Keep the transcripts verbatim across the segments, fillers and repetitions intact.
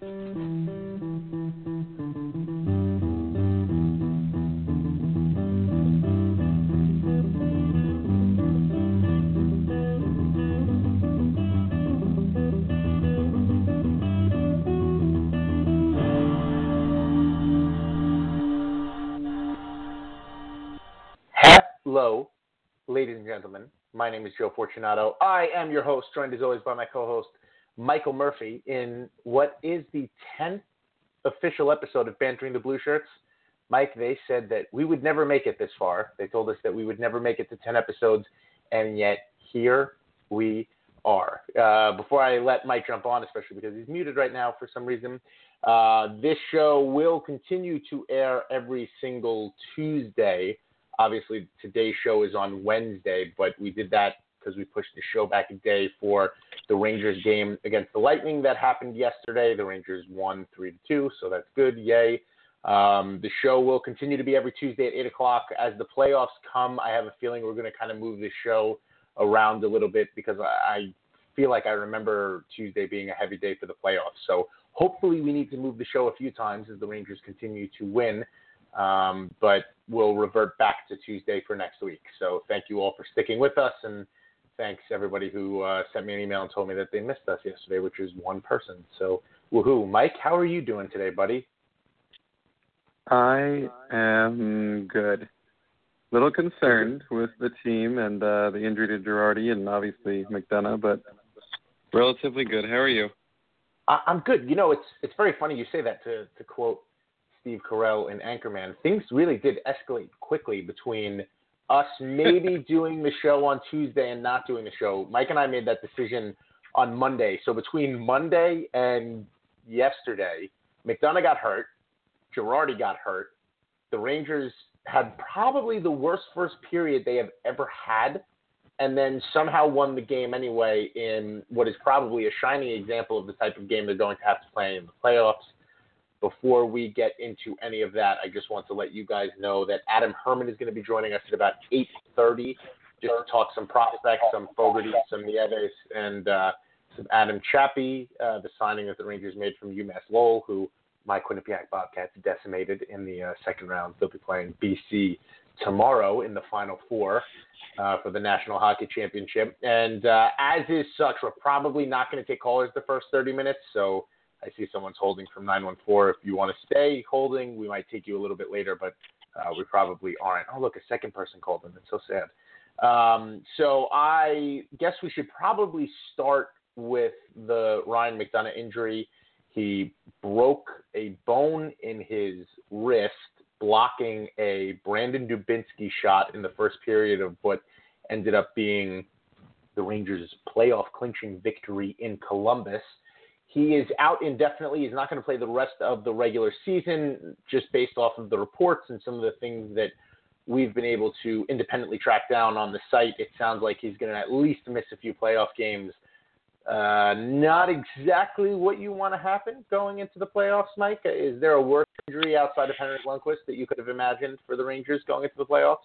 Hello, ladies and gentlemen. My name is Joe Fortunato. I am your host, joined as always by my co-host, Michael Murphy, in what is the tenth official episode of Bantering the Blue Shirts. Mike, they said that we would never make it this far. They told us that we would never make it to ten episodes, and yet here we are. Uh, before I let Mike jump on, especially because he's muted right now for some reason, uh, this show will continue to air every single Tuesday. Obviously, today's show is on Wednesday, but we did that because we pushed the show back a day for the Rangers game against the Lightning that happened yesterday. The Rangers won three to two, so that's good. Yay. Um, the show will continue to be every Tuesday at eight o'clock. As the playoffs come, I have a feeling we're going to kind of move the show around a little bit because I feel like I remember Tuesday being a heavy day for the playoffs. So hopefully we need to move the show a few times as the Rangers continue to win. Um, but we'll revert back to Tuesday for next week. So thank you all for sticking with us, and thanks everybody who uh, sent me an email and told me that they missed us yesterday, which is one person. So woohoo. Mike, how are you doing today, buddy? I am good. Little concerned with the team and uh, the injury to Girardi and obviously McDonough, but relatively good. How are you? I- I'm good. You know, it's it's very funny you say that, to, to quote Steve Carell in Anchorman. Things really did escalate quickly between us maybe doing the show on Tuesday and not doing the show. Mike and I made that decision on Monday. So between Monday and yesterday, McDonough got hurt. Girardi got hurt. The Rangers had probably the worst first period they have ever had, and then somehow won the game anyway in what is probably a shining example of the type of game they're going to have to play in the playoffs. Before we get into any of that, I just want to let you guys know that Adam Herman is going to be joining us at about eight thirty just to talk some prospects, some Fogarty, some Nieves, and uh, some Adam Chappie, uh, the signing that the Rangers made from UMass Lowell, who my Quinnipiac Bobcats decimated in the uh, second round. They'll be playing B C tomorrow in the Final Four uh, for the National Hockey Championship. And uh, as is such, we're probably not going to take callers the first thirty minutes, so I see someone's holding from nine one four. If you want to stay holding, we might take you a little bit later, but uh, we probably aren't. Oh, look, a second person called in. It's so sad. Um, so I guess we should probably start with the Ryan McDonough injury. He broke a bone in his wrist blocking a Brandon Dubinsky shot in the first period of what ended up being the Rangers' playoff clinching victory in Columbus. He is out indefinitely. He's not going to play the rest of the regular season, just based off of the reports and some of the things that we've been able to independently track down on the site. It sounds like he's going to at least miss a few playoff games. Uh, not exactly what you want to happen going into the playoffs, Mike. Is there a worse injury outside of Henrik Lundqvist that you could have imagined for the Rangers going into the playoffs?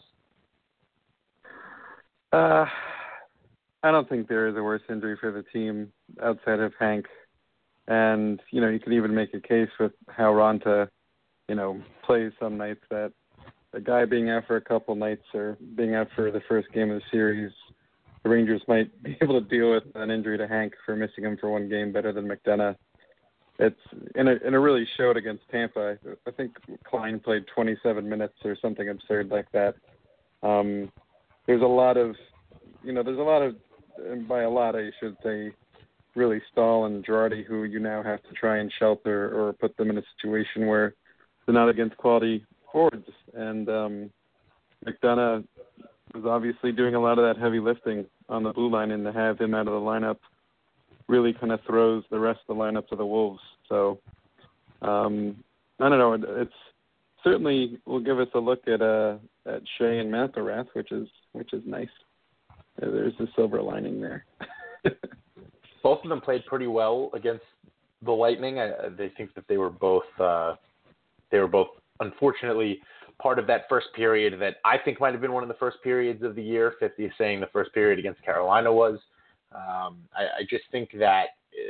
Uh, I don't think there is a worse injury for the team outside of Hank. And, you know, you could even make a case with how Ronta, you know, plays some nights that a guy being out for a couple nights or being out for the first game of the series, the Rangers might be able to deal with an injury to Hank for missing him for one game better than McDonough. It's and it, and it really showed against Tampa. I think Klein played twenty-seven minutes or something absurd like that. Um, there's a lot of, you know, there's a lot of, and by a lot I should say, really Stahl and Girardi, who you now have to try and shelter or put them in a situation where they're not against quality forwards. And um, McDonough was obviously doing a lot of that heavy lifting on the blue line, and to have him out of the lineup really kind of throws the rest of the lineup to the Wolves. So um, I don't know. It's certainly will give us a look at uh, at Shea and McIlrath, which is which is nice. There's a silver lining there. Both of them played pretty well against the Lightning. I, they think that they were both uh, they were both unfortunately part of that first period that I think might have been one of the first periods of the year. fifty is saying the first period against Carolina was. Um, I, I just think that uh,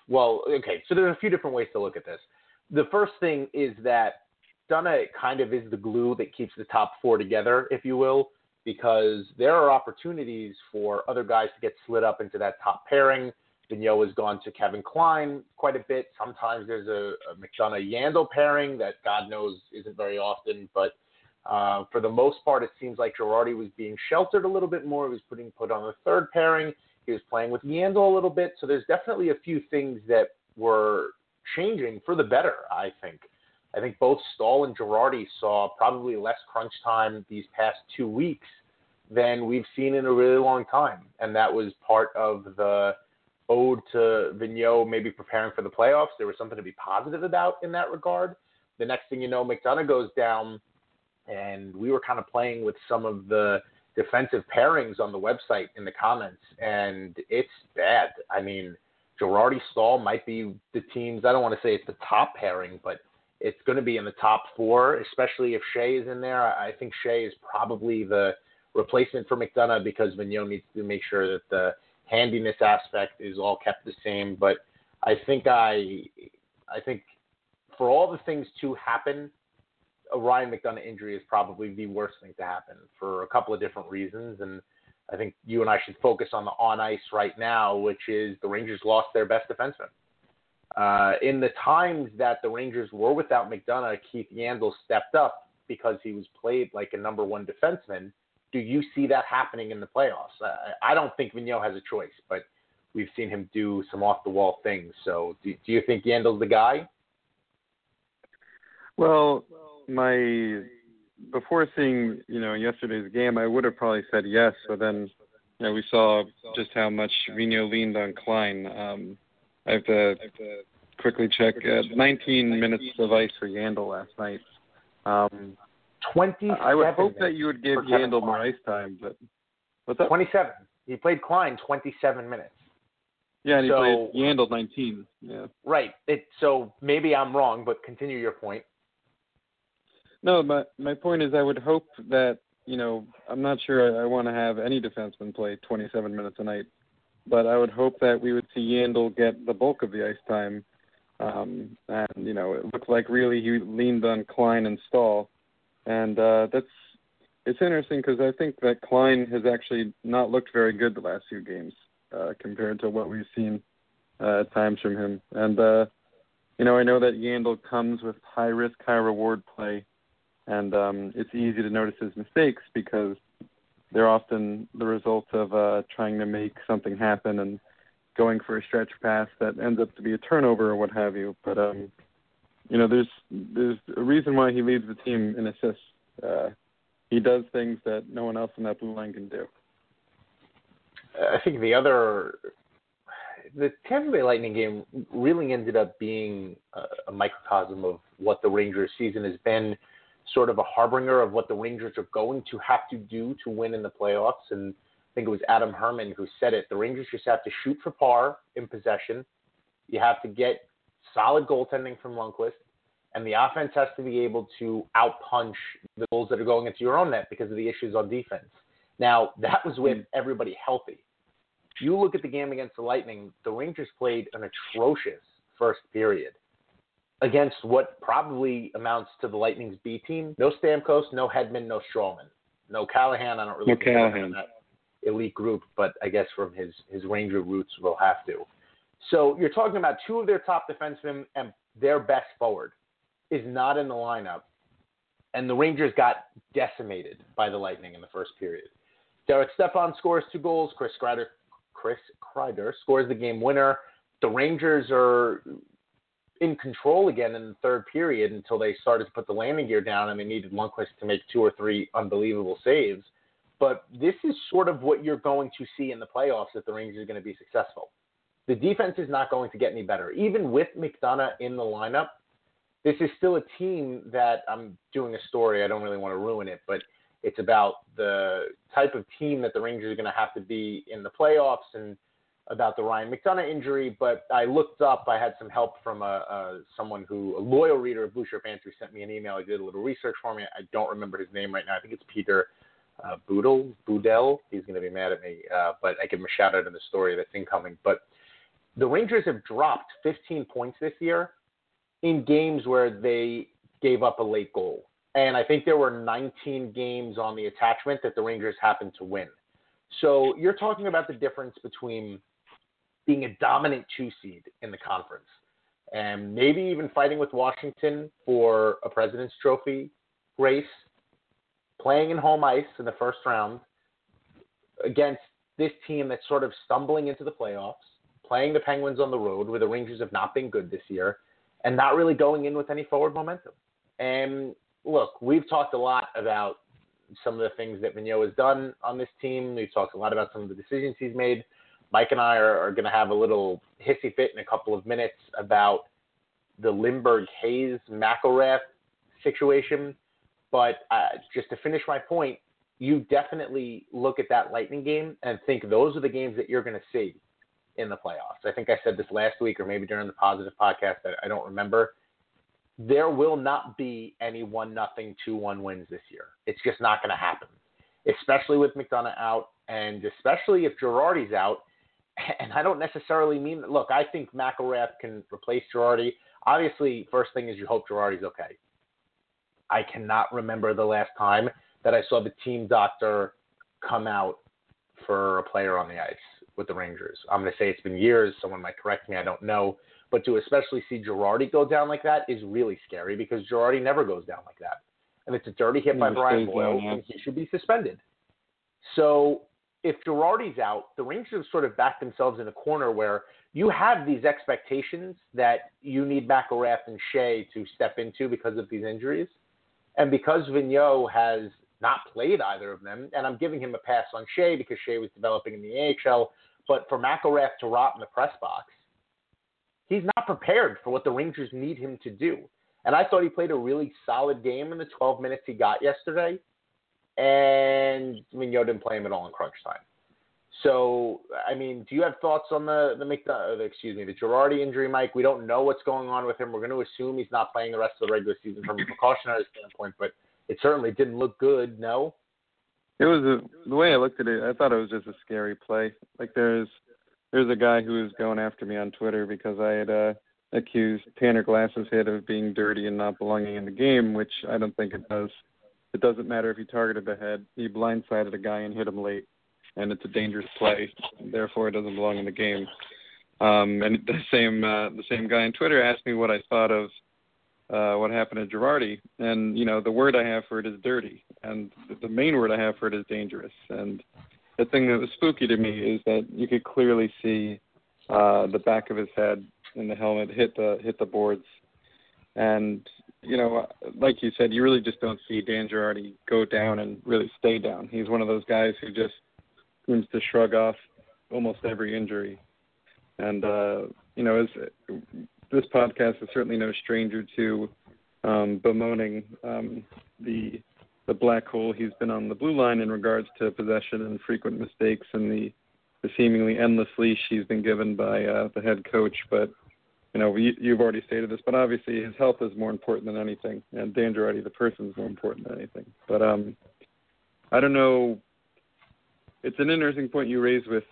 Well, okay, so there's a few different ways to look at this. The first thing is that McDonough kind of is the glue that keeps the top four together, if you will, because there are opportunities for other guys to get slid up into that top pairing. Vigneault has gone to Kevin Kline quite a bit. Sometimes there's a, a McDonough-Yandle pairing that God knows isn't very often, but uh, for the most part, it seems like Girardi was being sheltered a little bit more. He was putting put on the third pairing. He was playing with Yandle a little bit. So there's definitely a few things that were changing for the better, I think. I think both Stahl and Girardi saw probably less crunch time these past two weeks than we've seen in a really long time. And that was part of the ode to Vigneault maybe preparing for the playoffs. There was something to be positive about in that regard. The next thing you know, McDonough goes down, and we were kind of playing with some of the defensive pairings on the website in the comments, and it's bad. I mean, Girardi Stahl might be the teams, I don't want to say it's the top pairing, but it's going to be in the top four, especially if Shea is in there. I think Shea is probably the replacement for McDonough because Vigneault needs to make sure that the handiness aspect is all kept the same. But I think I, I think for all the things to happen, a Ryan McDonough injury is probably the worst thing to happen for a couple of different reasons. And I think you and I should focus on the on ice right now, which is the Rangers lost their best defenseman. Uh, in the times that the Rangers were without McDonough, Keith Yandle stepped up because he was played like a number one defenseman. Do you see that happening in the playoffs? Uh, I don't think Vigneault has a choice, but we've seen him do some off-the-wall things. So do, do you think Yandle's the guy? Well, my before seeing, you know, yesterday's game, I would have probably said yes, but then, you know, we saw just how much Vigneault leaned on Kline. Um, I have to quickly check. Uh, nineteen minutes of ice for Yandle last night. Um, twenty-seven. I would hope that you would give Yandle more ice time, but what's that? twenty-seven. He played Kline twenty-seven minutes. Yeah, and he so, played Yandle nineteen. Yeah. Right. It, so maybe I'm wrong, but continue your point. No, my my point is I would hope that, you know, I'm not sure I, I want to have any defenseman play twenty-seven minutes a night, but I would hope that we would see Yandle get the bulk of the ice time. Um, and, you know, it looked like really he leaned on Kline and Stahl. And uh, that's it's interesting because I think that Kline has actually not looked very good the last few games uh, compared to what we've seen uh, at times from him. And, uh, you know, I know that Yandle comes with high-risk, high-reward play. And um, it's easy to notice his mistakes because they're often the result of uh, trying to make something happen and going for a stretch pass that ends up to be a turnover or what have you. But, um, you know, there's there's a reason why he leads the team in assists. Uh, he does things that no one else in that blue line can do. I think the other – the Tampa Bay Lightning game really ended up being a, a microcosm of what the Rangers season has been, sort of a harbinger of what the Rangers are going to have to do to win in the playoffs. And I think it was Adam Herman who said it. The Rangers just have to shoot for par in possession. You have to get solid goaltending from Lundqvist, and the offense has to be able to outpunch the goals that are going into your own net because of the issues on defense. Now, that was with everybody healthy. If you look at the game against the Lightning, the Rangers played an atrocious first period against what probably amounts to the Lightning's B team. No Stamkos, no Hedman, no Stroman. No Callahan. I don't really no consider him in that elite group, but I guess from his, his Ranger roots, we'll have to. So you're talking about two of their top defensemen and their best forward is not in the lineup. And the Rangers got decimated by the Lightning in the first period. Derek Stepan scores two goals. Chris Kreider, Chris Kreider scores the game winner. The Rangers are in control again in the third period until they started to put the landing gear down and they needed Lundqvist to make two or three unbelievable saves. But this is sort of what you're going to see in the playoffs if the Rangers are going to be successful. The defense is not going to get any better. Even with McDonough in the lineup, this is still a team that I'm doing a story. I don't really want to ruin it, but it's about the type of team that the Rangers are going to have to be in the playoffs and about the Ryan McDonough injury. But I looked up, I had some help from a, a someone who, a loyal reader of Blue Shirt Fans, who sent me an email. He did a little research for me. I don't remember his name right now. I think it's Peter uh, Boodle, Boudel. He's going to be mad at me, uh, but I give him a shout out in the story that's incoming. But the Rangers have dropped fifteen points this year in games where they gave up a late goal. And I think there were nineteen games on the attachment that the Rangers happened to win. So you're talking about the difference between being a dominant two seed in the conference and maybe even fighting with Washington for a President's Trophy race, playing in home ice in the first round against this team that's sort of stumbling into the playoffs, playing the Penguins on the road where the Rangers have not been good this year, and not really going in with any forward momentum. And look, we've talked a lot about some of the things that Vigneault has done on this team. We've talked a lot about some of the decisions he's made. Mike and I are, are going to have a little hissy fit in a couple of minutes about the Lindbergh-Hayes-McIlrath situation. But uh, just to finish my point, you definitely look at that Lightning game and think those are the games that you're going to see in the playoffs. I think I said this last week or maybe during the Positive podcast. I, I don't remember. There will not be any one nothing, two one wins this year. It's just not going to happen, especially with McDonough out and especially if Girardi's out. And I don't necessarily mean – look, I think McIlrath can replace Girardi. Obviously, first thing is you hope Girardi's okay. I cannot remember the last time that I saw the team doctor come out for a player on the ice with the Rangers. I'm going to say it's been years. Someone might correct me. I don't know. But to especially see Girardi go down like that is really scary because Girardi never goes down like that. And it's a dirty hit by Brian Boyle, and he should be suspended. So if Girardi's out, the Rangers have sort of backed themselves in a corner where you have these expectations that you need McIlrath and Shea to step into because of these injuries. And because Vigneault has not played either of them, and I'm giving him a pass on Shea because Shea was developing in the A H L, but for McIlrath to rot in the press box, he's not prepared for what the Rangers need him to do. And I thought he played a really solid game in the twelve minutes he got yesterday, and Vigneault didn't play him at all in crunch time. So, I mean, do you have thoughts on the, the, the excuse me, the Girardi injury, Mike? We don't know what's going on with him. We're going to assume he's not playing the rest of the regular season from a precautionary standpoint, but it certainly didn't look good, no? It was a, the way I looked at it, I thought it was just a scary play. Like there's there's a guy who was going after me on Twitter because I had uh, accused Tanner Glass's hit of being dirty and not belonging in the game, which I don't think it does. It doesn't matter if he targeted the head. He blindsided a guy and hit him late, and it's a dangerous play. Therefore, it doesn't belong in the game. Um, and the same uh, the same guy on Twitter asked me what I thought of uh, what happened to Girardi. And, you know, the word I have for it is dirty. And the main word I have for it is dangerous. And the thing that was spooky to me is that you could clearly see uh, the back of his head and the helmet hit the hit the boards. And, you know, like you said, you really just don't see Dan Girardi go down and really stay down. He's one of those guys who just seems to shrug off almost every injury. And, uh, you know, as, this podcast is certainly no stranger to um, bemoaning um, the the black hole he's been on the blue line in regards to possession and frequent mistakes and the, the seemingly endless leash he's been given by uh, the head coach. But, you know, you, you've already stated this, but obviously his health is more important than anything, and Dan Girardi, the person, is more important than anything. But um, I don't know. It's an interesting point you raise with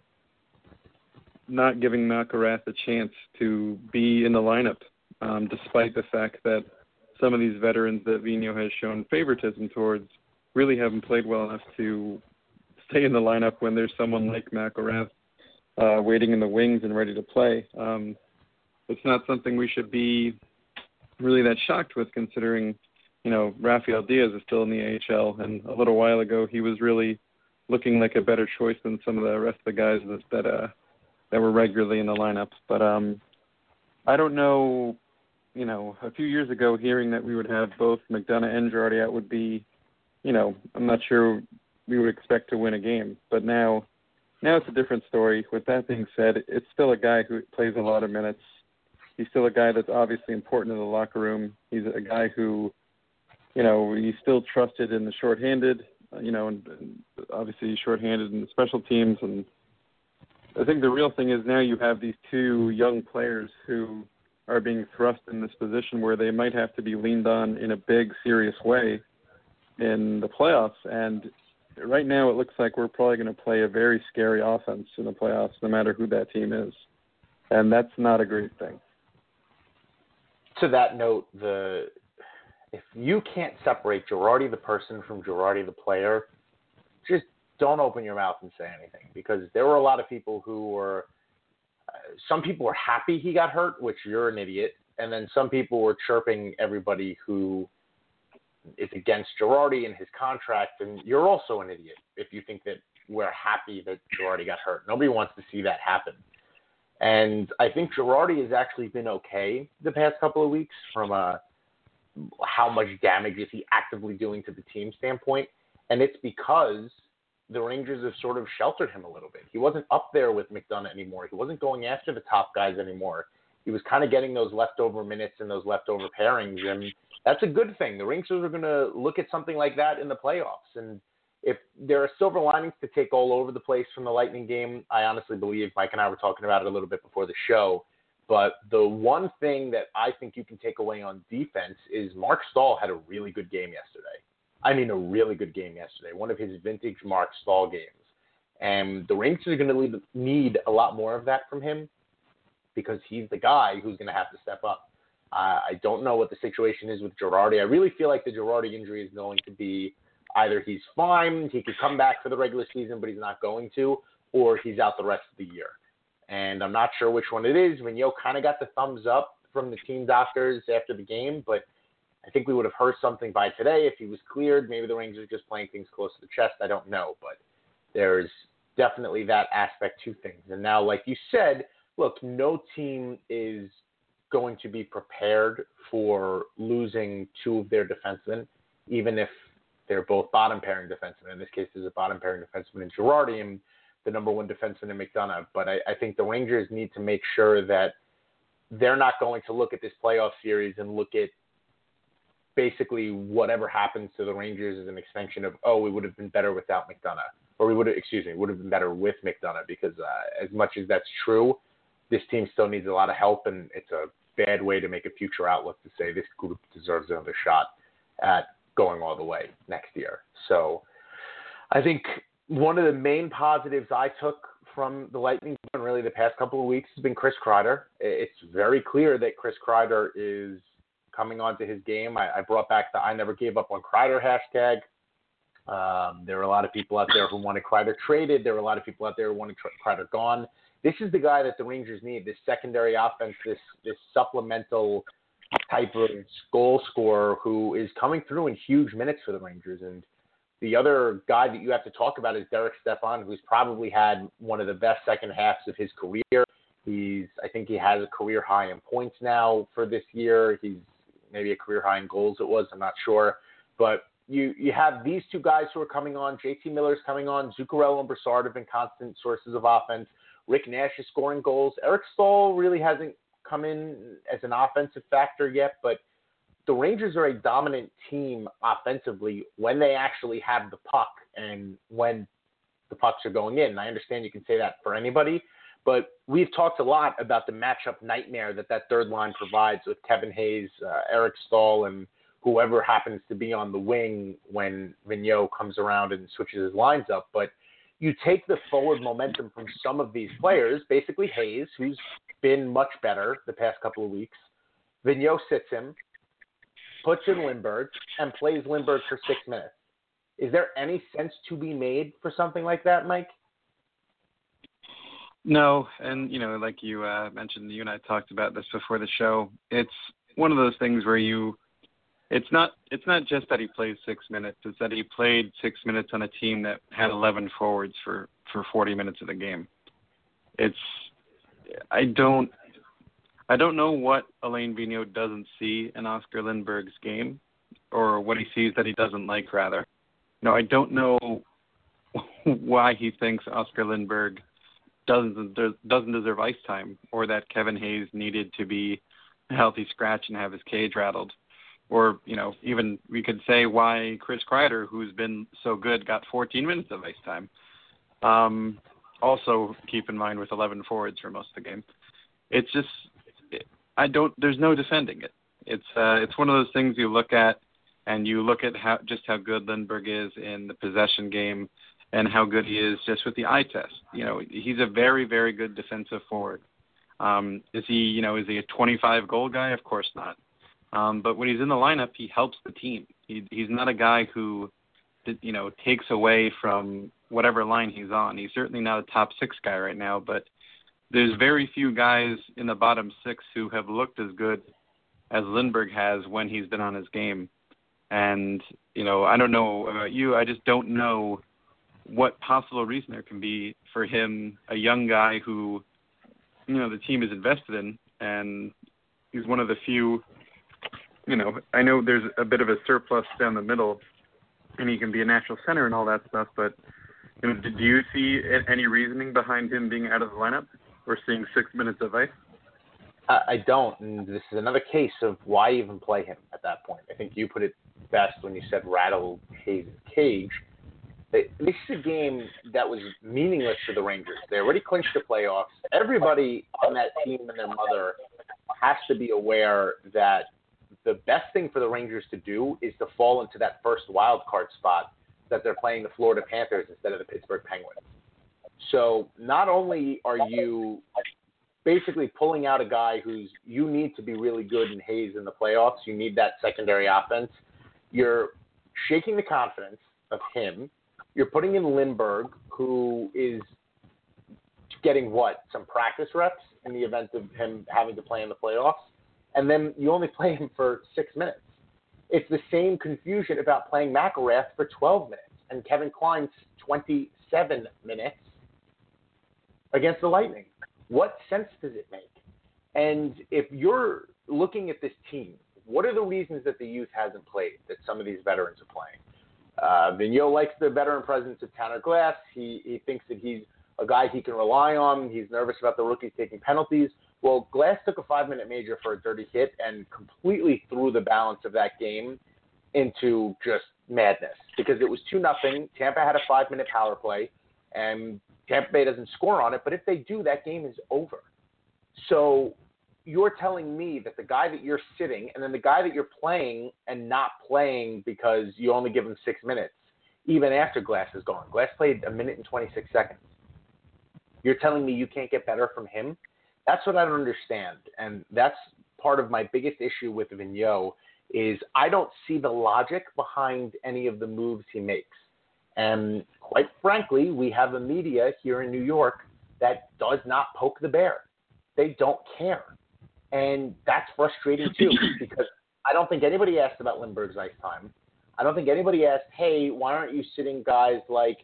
not giving McIlrath a chance to be in the lineup, um, despite the fact that some of these veterans that Vigneault has shown favoritism towards really haven't played well enough to stay in the lineup when there's someone like McIlrath uh, waiting in the wings and ready to play. Um, it's not something we should be really that shocked with, considering, you know, Rafael Diaz is still in the A H L, and a little while ago he was really looking like a better choice than some of the rest of the guys that that, uh, that were regularly in the lineup. But um, I don't know, you know, a few years ago hearing that we would have both McDonough and Girardi out would be, you know, I'm not sure we would expect to win a game. But now, now it's a different story. With that being said, it's still a guy who plays a lot of minutes. He's still a guy that's obviously important in the locker room. He's a guy who, you know, he's still trusted in the shorthanded, you know, and, and obviously he's shorthanded in the special teams. And I think the real thing is now you have these two young players who are being thrust in this position where they might have to be leaned on in a big, serious way in the playoffs. And right now it looks like we're probably going to play a very scary offense in the playoffs, no matter who that team is. and that's not a great thing. To that note, the if you can't separate Girardi the person from Girardi the player, just don't open your mouth and say anything, because there were a lot of people who were uh, some people were happy he got hurt, which you're an idiot, and then some people were chirping everybody who is against Girardi and his contract, and you're also an idiot if you think that we're happy that Girardi got hurt. Nobody wants to see that happen. And I think Girardi has actually been okay the past couple of weeks from a how much damage is he actively doing to the team standpoint. And it's because the Rangers have sort of sheltered him a little bit. He wasn't up there with McDonough anymore. He wasn't going after the top guys anymore. He was kind of getting those leftover minutes and those leftover pairings, and that's a good thing. The Rangers are going to look at something like that in the playoffs. And if there are silver linings to take all over the place from the Lightning game, I honestly believe Mike and I were talking about it a little bit before the show. But the one thing that I think you can take away on defense is Mark Stahl had a really good game yesterday. I mean, a really good game yesterday. One of his vintage Mark Stahl games. And the Rangers are going to need a lot more of that from him, because he's the guy who's going to have to step up. Uh, I don't know what the situation is with Girardi. I really feel like the Girardi injury is going to be either he's fine, he could come back for the regular season, but he's not going to, or he's out the rest of the year. And I'm not sure which one it is. Vigneault kind of got the thumbs up from the team doctors after the game, but I think we would have heard something by today if he was cleared. Maybe the Rangers are just playing things close to the chest. I don't know, but there's definitely that aspect to things. And now, like you said, look, no team is going to be prepared for losing two of their defensemen, even if they're both bottom pairing defensemen. In this case, there's a bottom pairing defenseman in Girardi and the number one defenseman in McDonough. But I, I think the Rangers need to make sure that they're not going to look at this playoff series and look at basically whatever happens to the Rangers as an extension of, oh, we would have been better without McDonough, or we would have, excuse me, would have been better with McDonough, because uh, as much as that's true, this team still needs a lot of help, and it's a bad way to make a future outlook to say this group deserves another shot at going all the way next year. So I think one of the main positives I took from the Lightning and really the past couple of weeks has been Chris Kreider. It's very clear that Chris Kreider is coming onto his game. I, I brought back the I never gave up on Kreider hashtag. Um, there were a lot of people out there who wanted Kreider traded. There were a lot of people out there who wanted Kreider gone. This is the guy that the Rangers need, this secondary offense, this this supplemental type of goal scorer who is coming through in huge minutes for the Rangers. And the other guy that you have to talk about is Derek Stepan, who's probably had one of the best second halves of his career. He's, I think he has a career high in points now for this year. He's maybe a career high in goals it was, I'm not sure. But you you have these two guys who are coming on. J T Miller's coming on. Zuccarello and Brassard have been constant sources of offense. Rick Nash is scoring goals. Eric Stahl really hasn't come in as an offensive factor yet, but the Rangers are a dominant team offensively when they actually have the puck and when the pucks are going in. And I understand you can say that for anybody, but we've talked a lot about the matchup nightmare that that third line provides with Kevin Hayes, uh, Eric Stahl, and whoever happens to be on the wing when Vigneault comes around and switches his lines up. But you take the forward momentum from some of these players, basically Hayes, who's been much better the past couple of weeks. Vigneault sits him, puts in Lindbergh, and plays Lindbergh for six minutes. Is there any sense to be made for something like that, Mike? No, and, you know, like you uh, mentioned, you and I talked about this before the show. It's one of those things where you It's not it's not just that he played six minutes. It's that he played six minutes on a team that had eleven forwards for, for forty minutes of the game. It's I don't I don't know what Alain Vigneault doesn't see in Oscar Lindbergh's game, or what he sees that he doesn't like, rather. No, I don't know why he thinks Oscar Lindbergh doesn't doesn't deserve ice time, or that Kevin Hayes needed to be a healthy scratch and have his cage rattled. Or, you know, even we could say why Chris Kreider, who's been so good, got fourteen minutes of ice time. Um, also, keep in mind with eleven forwards for most of the game. It's just, I don't, there's no defending it. It's uh, it's one of those things you look at, and you look at how just how good Lindbergh is in the possession game and how good he is just with the eye test. You know, he's a very, very good defensive forward. Um, is he, you know, is he a twenty-five goal guy? Of course not. Um, but when he's in the lineup, he helps the team. He, he's not a guy who, you know, takes away from whatever line he's on. He's certainly not a top six guy right now, but there's very few guys in the bottom six who have looked as good as Lindbergh has when he's been on his game. And, you know, I don't know about you. I just don't know what possible reason there can be for him, a young guy who, you know, the team is invested in, and he's one of the few, you know, I know there's a bit of a surplus down the middle, and he can be a natural center and all that stuff, but, you know, do you see any reasoning behind him being out of the lineup or seeing six minutes of ice? I don't, and this is another case of why even play him at that point. I think you put it best when you said rattle Hayes' cage. This is a game that was meaningless to the Rangers. They already clinched the playoffs. Everybody on that team and their mother has to be aware that the best thing for the Rangers to do is to fall into that first wild card spot that they're playing the Florida Panthers instead of the Pittsburgh Penguins. So not only are you basically pulling out a guy who's you need to be really good in Hayes in the playoffs, you need that secondary offense, you're shaking the confidence of him. You're putting in Lindbergh, who is getting, what, some practice reps in the event of him having to play in the playoffs, and then you only play him for six minutes. It's the same confusion about playing McIlrath for twelve minutes and Kevin Klein's twenty-seven minutes against the Lightning. What sense does it make? And if you're looking at this team, what are the reasons that the youth hasn't played, that some of these veterans are playing? Uh, Vigneault likes the veteran presence of Tanner Glass. He he thinks that he's a guy he can rely on. He's nervous about the rookies taking penalties. Well, Glass took a five-minute major for a dirty hit and completely threw the balance of that game into just madness because it was two nothing. Tampa had a five-minute power play, and Tampa Bay doesn't score on it. But if they do, that game is over. So you're telling me that the guy that you're sitting and then the guy that you're playing and not playing because you only give him six minutes, even after Glass is gone. Glass played a minute and twenty-six seconds. You're telling me you can't get better from him? That's what I don't understand. And that's part of my biggest issue with Vigneault is I don't see the logic behind any of the moves he makes. And quite frankly, we have a media here in New York that does not poke the bear. They don't care. And that's frustrating too, because I don't think anybody asked about Lindbergh's ice time. I don't think anybody asked, hey, why aren't you sitting guys like,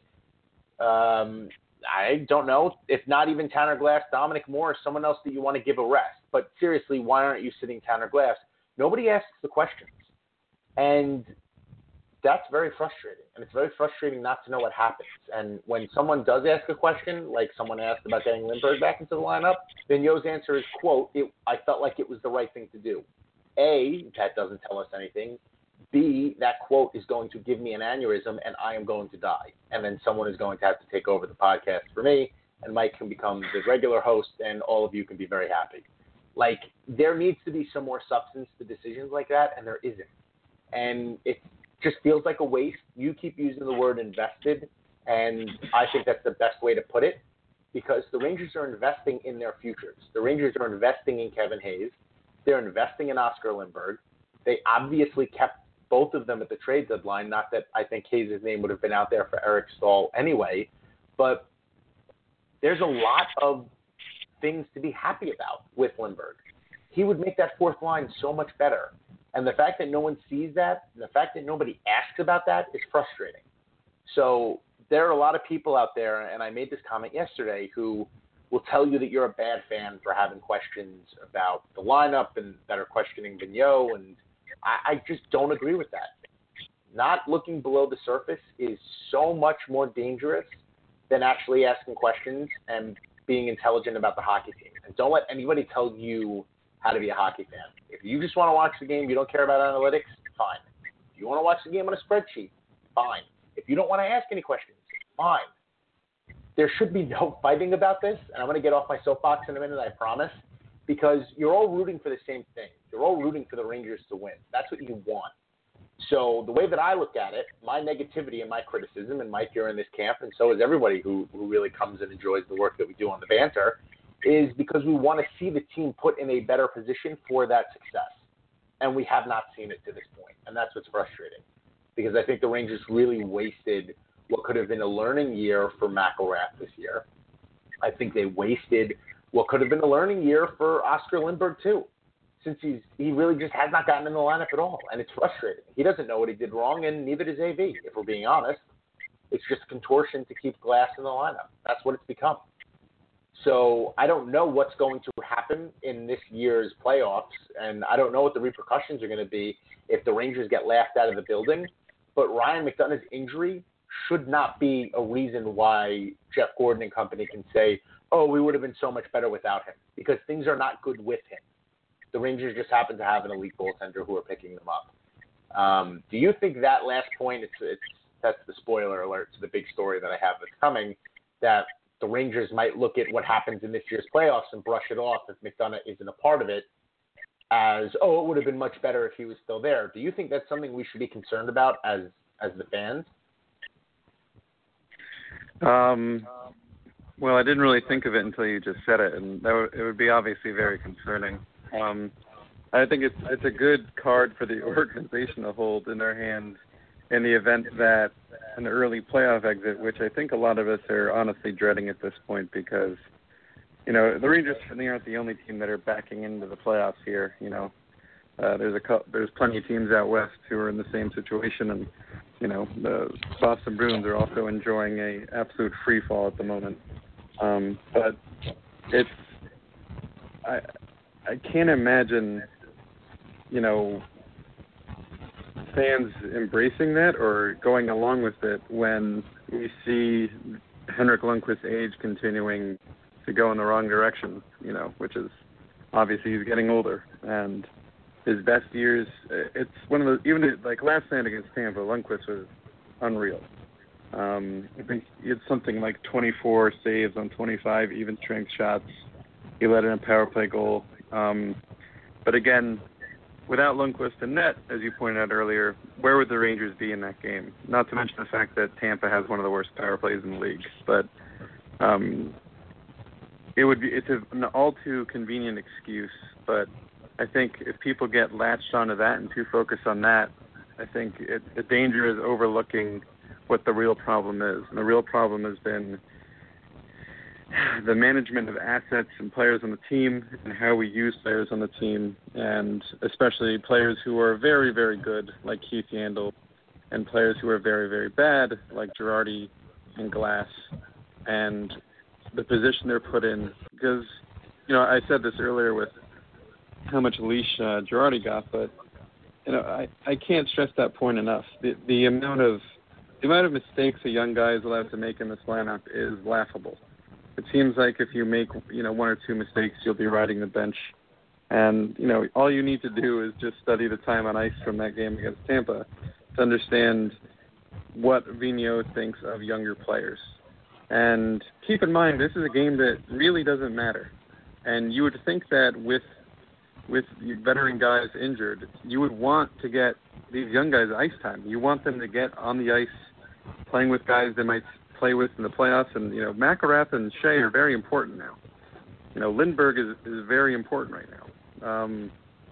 um, I don't know, if not even Tanner Glass, Dominic Moore, someone else that you want to give a rest. But seriously, why aren't you sitting Tanner Glass? Nobody asks the questions. And that's very frustrating. And it's very frustrating not to know what happens. And when someone does ask a question, like someone asked about getting Lindbergh back into the lineup, Vigneault's answer is, quote, it, I felt like it was the right thing to do. A, that doesn't tell us anything. B, that quote is going to give me an aneurysm and I am going to die. And then someone is going to have to take over the podcast for me, and Mike can become the regular host, and all of you can be very happy. Like, there needs to be some more substance to decisions like that, and there isn't. And it just feels like a waste. You keep using the word invested, and I think that's the best way to put it, because the Rangers are investing in their futures. The Rangers are investing in Kevin Hayes. They're investing in Oscar Lindbergh. They obviously kept both of them at the trade deadline. Not that I think Hayes' name would have been out there for Eric Staal anyway, but there's a lot of things to be happy about with Lindbergh. He would make that fourth line so much better. And the fact that no one sees that, and the fact that nobody asks about that is frustrating. So there are a lot of people out there, and I made this comment yesterday, who will tell you that you're a bad fan for having questions about the lineup and that are questioning Vigneault, and I, I just don't agree with that. Not looking below the surface is so much more dangerous than actually asking questions and being intelligent about the hockey team. And don't let anybody tell you how to be a hockey fan. If you just want to watch the game, you don't care about analytics, fine. If you want to watch the game on a spreadsheet, fine. If you don't want to ask any questions, fine. There should be no fighting about this, and I'm going to get off my soapbox in a minute, I promise, because you're all rooting for the same thing. You're all rooting for the Rangers to win. That's what you want. So the way that I look at it, my negativity and my criticism, and Mike, you're in this camp, and so is everybody who, who really comes and enjoys the work that we do on the banter, is because we want to see the team put in a better position for that success. And we have not seen it to this point. And that's what's frustrating. Because I think the Rangers really wasted what could have been a learning year for McElrath this year. I think they wasted what could have been a learning year for Oscar Lindberg too, since he's he really just has not gotten in the lineup at all, and it's frustrating. He doesn't know what he did wrong, and neither does A V, if we're being honest. It's just contortion to keep Glass in the lineup. That's what it's become. So I don't know what's going to happen in this year's playoffs, and I don't know what the repercussions are going to be if the Rangers get laughed out of the building. But Ryan McDonagh's injury should not be a reason why Jeff Gordon and company can say, oh, we would have been so much better without him, because things are not good with him. The Rangers just happen to have an elite goaltender who are picking them up. Um, do you think that last point, it's, it's that's the spoiler alert to the big story that I have that's coming, that the Rangers might look at what happens in this year's playoffs and brush it off if McDonagh isn't a part of it as, oh, it would have been much better if he was still there? Do you think that's something we should be concerned about as as the fans? Um, well, I didn't really think of it until you just said it, and that w- it would be obviously very concerning. Um, I think it's it's a good card for the organization to hold in their hand in the event that an early playoff exit, which I think a lot of us are honestly dreading at this point, because, you know, the Rangers certainly aren't the only team that are backing into the playoffs here. You know, uh, there's a co- there's plenty of teams out west who are in the same situation, and you know, the Boston Bruins are also enjoying a absolute free fall at the moment. Um, but it's I I can't imagine, you know, fans embracing that or going along with it when we see Henrik Lundqvist's age continuing to go in the wrong direction, you know, which is obviously he's getting older, and his best years, it's one of the, even like last night against Tampa, Lundqvist was unreal. Um, I think he had something like twenty-four saves on twenty-five even strength shots. He let in a power play goal. Um, but again, without Lundqvist in net, as you pointed out earlier, where would the Rangers be in that game? Not to mention the fact that Tampa has one of the worst power plays in the league. But um, it would be it's an all too convenient excuse. But I think if people get latched onto that and too focused on that, I think it, the danger is overlooking what the real problem is. And the real problem has been the management of assets and players on the team and how we use players on the team, and especially players who are very, very good, like Keith Yandle, and players who are very, very bad, like Girardi and Glass, and the position they're put in. Because, you know, I said this earlier with how much leash uh, Girardi got, but, you know, I, I can't stress that point enough. The, the amount of the amount of mistakes a young guy is allowed to make in this lineup is laughable. It seems like if you make, you know, one or two mistakes, you'll be riding the bench. And, you know, all you need to do is just study the time on ice from that game against Tampa to understand what Vigneault thinks of younger players. And keep in mind, this is a game that really doesn't matter. And you would think that with with veteran guys injured, you would want to get these young guys ice time. You want them to get on the ice playing with guys they might play with in the playoffs. And, you know, McElrath and Shea are very important now. You know, Lindberg is, is very important right now. Um,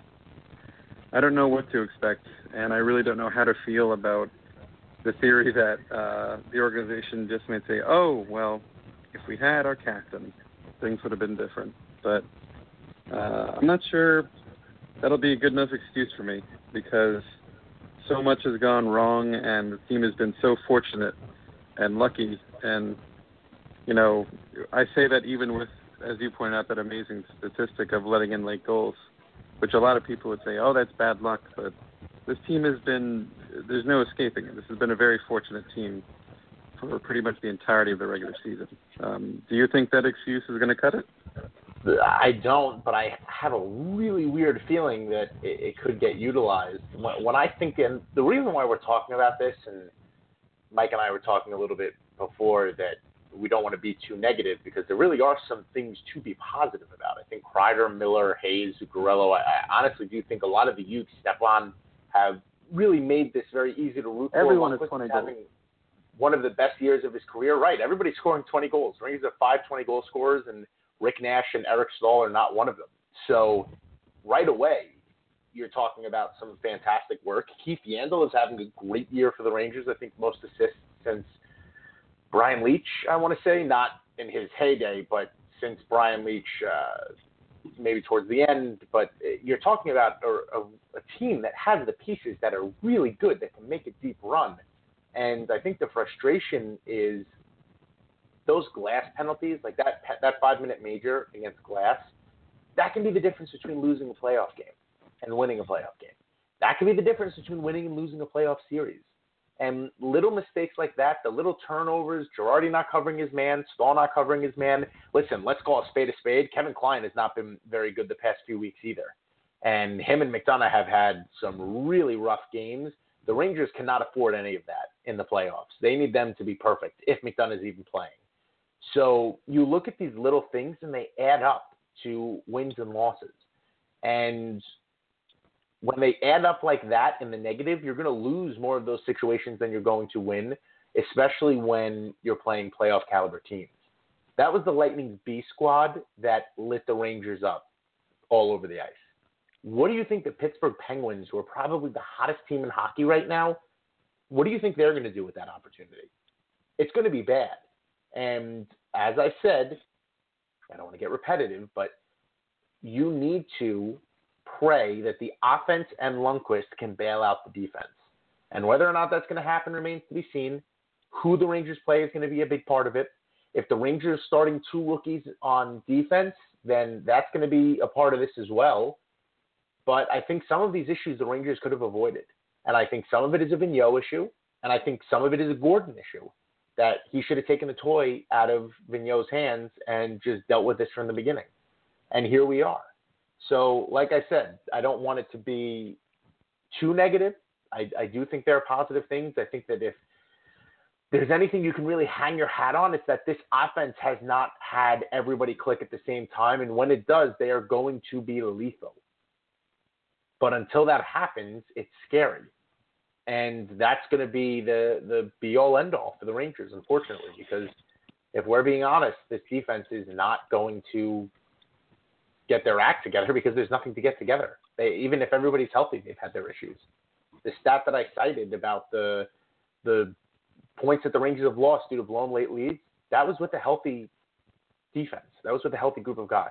I don't know what to expect, and I really don't know how to feel about the theory that uh, the organization just might say, oh, well, if we had our captain, things would have been different. But uh, I'm not sure that'll be a good enough excuse for me, because so much has gone wrong, and the team has been so fortunate and lucky. And, you know, I say that even with, as you point out, that amazing statistic of letting in late goals, which a lot of people would say, oh, that's bad luck. But this team has been, there's no escaping it. This has been a very fortunate team for pretty much the entirety of the regular season. Um, do you think that excuse is going to cut it? I don't, but I have a really weird feeling that it, it could get utilized. When, when I think, and the reason why we're talking about this, and Mike and I were talking a little bit before, that we don't want to be too negative, because there really are some things to be positive about. I think Kreider, Miller, Hayes, Zuccarello, I, I honestly do think a lot of the youth, Stepan, have really made this very easy to root for. Everyone is twenty goals. Having one of the best years of his career. Right, everybody's scoring twenty goals. Rangers have five twenty-goal scorers, and Rick Nash and Eric Stahl are not one of them. So right away, you're talking about some fantastic work. Keith Yandle is having a great year for the Rangers. I think most assists since Brian Leetch, I want to say, not in his heyday, but since Brian Leetch, uh, maybe towards the end. But you're talking about a, a, a team that has the pieces that are really good, that can make a deep run. And I think the frustration is those Glass penalties, like that that five-minute major against Glass, that can be the difference between losing a playoff game and winning a playoff game. That can be the difference between winning and losing a playoff series. And little mistakes like that, the little turnovers, Girardi not covering his man, Stahl not covering his man. Listen, let's call a spade a spade. Kevin Klein has not been very good the past few weeks either. And him and McDonough have had some really rough games. The Rangers cannot afford any of that in the playoffs. They need them to be perfect if McDonough is even playing. So you look at these little things and they add up to wins and losses. And when they add up like that in the negative, you're going to lose more of those situations than you're going to win, especially when you're playing playoff caliber teams. That was the Lightning's B squad that lit the Rangers up all over the ice. What do you think the Pittsburgh Penguins, who are probably the hottest team in hockey right now, what do you think they're going to do with that opportunity? It's going to be bad. And as I said, I don't want to get repetitive, but you need to pray that the offense and Lundqvist can bail out the defense. And whether or not that's going to happen remains to be seen. Who the Rangers play is going to be a big part of it. If the Rangers are starting two rookies on defense, then that's going to be a part of this as well. But I think some of these issues the Rangers could have avoided. And I think some of it is a Vigneault issue, and I think some of it is a Gordon issue, that he should have taken the toy out of Vigneault's hands and just dealt with this from the beginning. And here we are. So, like I said, I don't want it to be too negative. I, I do think there are positive things. I think that if there's anything you can really hang your hat on, it's that this offense has not had everybody click at the same time. And when it does, they are going to be lethal. But until that happens, it's scary. And that's going to be the, the be-all, end-all for the Rangers, unfortunately, because if we're being honest, this defense is not going to get their act together because there's nothing to get together. They, even if everybody's healthy, they've had their issues. The stat that I cited about the the points that the Rangers have lost due to blown late leads, that was with a healthy defense. That was with a healthy group of guys.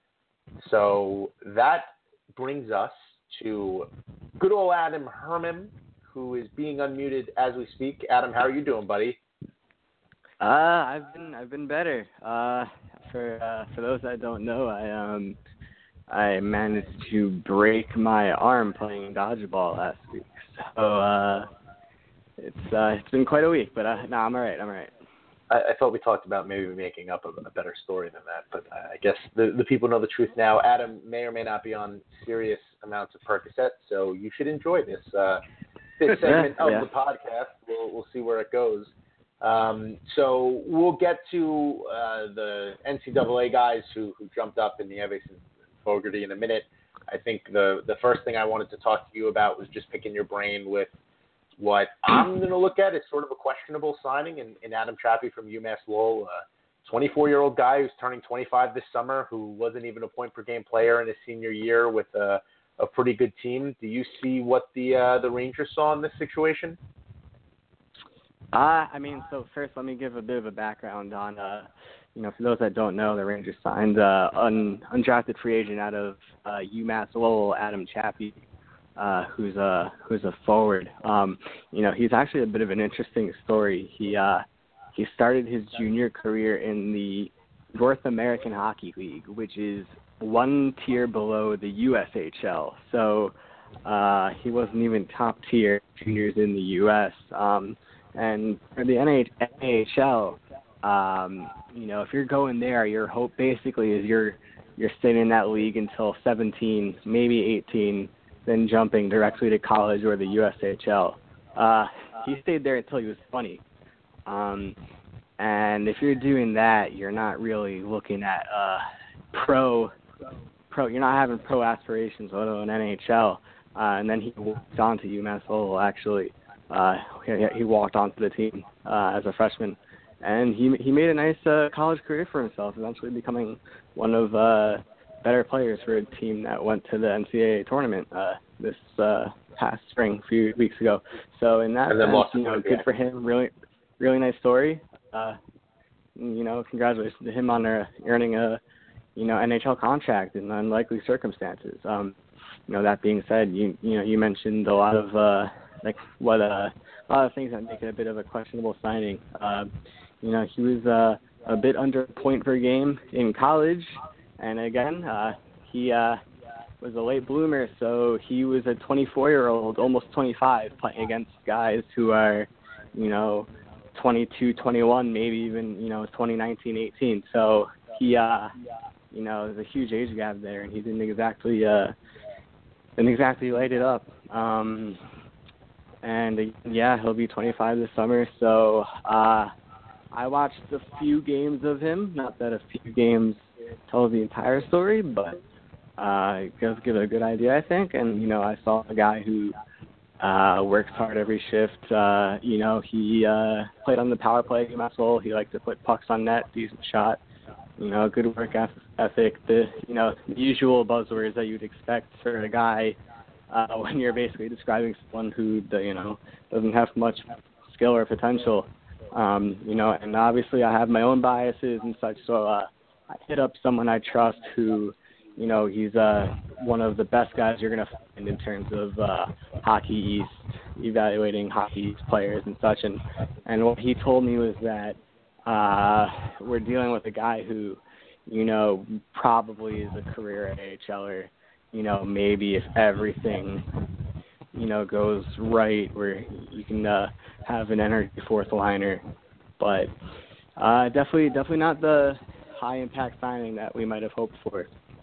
So that brings us to good old Adam Herman, who is being unmuted as we speak. Adam, how are you doing, buddy? Uh, I've been I've been better. Uh, for uh, for those that don't know, I um I managed to break my arm playing dodgeball last week. So uh, it's uh, it's been quite a week, but uh, no, I'm all right. I'm all right. I, I thought we talked about maybe making up a, a better story than that, but I guess the the people know the truth now. Adam may or may not be on serious amounts of Percocet, so you should enjoy this uh, this segment yeah, of yeah. the podcast. We'll we'll see where it goes. Um, so we'll get to uh, the N C double A guys who, who jumped up in the Eves and Fogarty in a minute. I think the, the first thing I wanted to talk to you about was just picking your brain with what I'm going to look at as sort of a questionable signing in, in Adam Chappie from UMass Lowell, a twenty-four-year-old guy who's turning twenty-five this summer, who wasn't even a point-per-game player in his senior year with a, a pretty good team. Do you see what the uh, the Rangers saw in this situation? Uh, I mean, so first let me give a bit of a background on, uh, you know, for those that don't know, the Rangers signed uh, un, undrafted free agent out of uh, UMass Lowell, Adam Chappie, uh, who's a who's a forward. Um, you know, he's actually a bit of an interesting story. He uh, he started his junior career in the North American Hockey League, which is one tier below the U S H L. So uh, he wasn't even top tier juniors in the U S. Um, And for the N A H L, um, you know, if you're going there, your hope basically is you're you're staying in that league until seventeen, maybe eighteen, then jumping directly to college or the U S H L. Uh, he stayed there until he was twenty. Um, and if you're doing that, you're not really looking at uh, pro, pro. You're not having pro aspirations, let alone N H L. Uh, and then he walked on to UMass Lowell, actually. Uh, he, he walked onto the team uh, as a freshman, and he he made a nice uh, college career for himself, eventually becoming one of uh, better players for a team that went to the N C double A tournament uh, this uh, past spring, a few weeks ago. So in that sense, you know, good for him. Really, really nice story. Uh, you know, congratulations to him on uh, earning a you know N H L contract in unlikely circumstances. Um, you know, that being said, you you know you mentioned a lot of uh, like what uh, a lot of things that make it a bit of a questionable signing. Uh, you know, he was uh, a bit under a point per game in college, and again, uh, he uh, was a late bloomer, so he was a twenty-four-year-old, almost twenty-five, playing against guys who are, you know, twenty-two, twenty-one, maybe even, you know, twenty, nineteen, eighteen. So he, uh, you know, there's a huge age gap there, and he didn't exactly, uh, didn't exactly light it up. Um, and uh, yeah, he'll be twenty-five this summer. So uh, I watched a few games of him. Not that a few games tells the entire story, but uh, it does give a good idea, I think. And you know, I saw a guy who uh, works hard every shift. Uh, you know, he uh, played on the power play game as well. He liked to put pucks on net, decent shot. You know, good work ethic. The you know the usual buzzwords that you'd expect for a guy uh, when you're basically describing someone who you know doesn't have much skill or potential. Um, you know, and obviously I have my own biases and such, so uh, I hit up someone I trust who, you know, he's uh, one of the best guys you're going to find in terms of uh, Hockey East, evaluating Hockey East players and such. And, and what he told me was that uh, we're dealing with a guy who, you know, probably is a career AHLer, you know, maybe if everything, you know, goes right where you can uh, have an energy fourth liner. But uh, definitely, definitely not the high impact signing that we might have hoped for.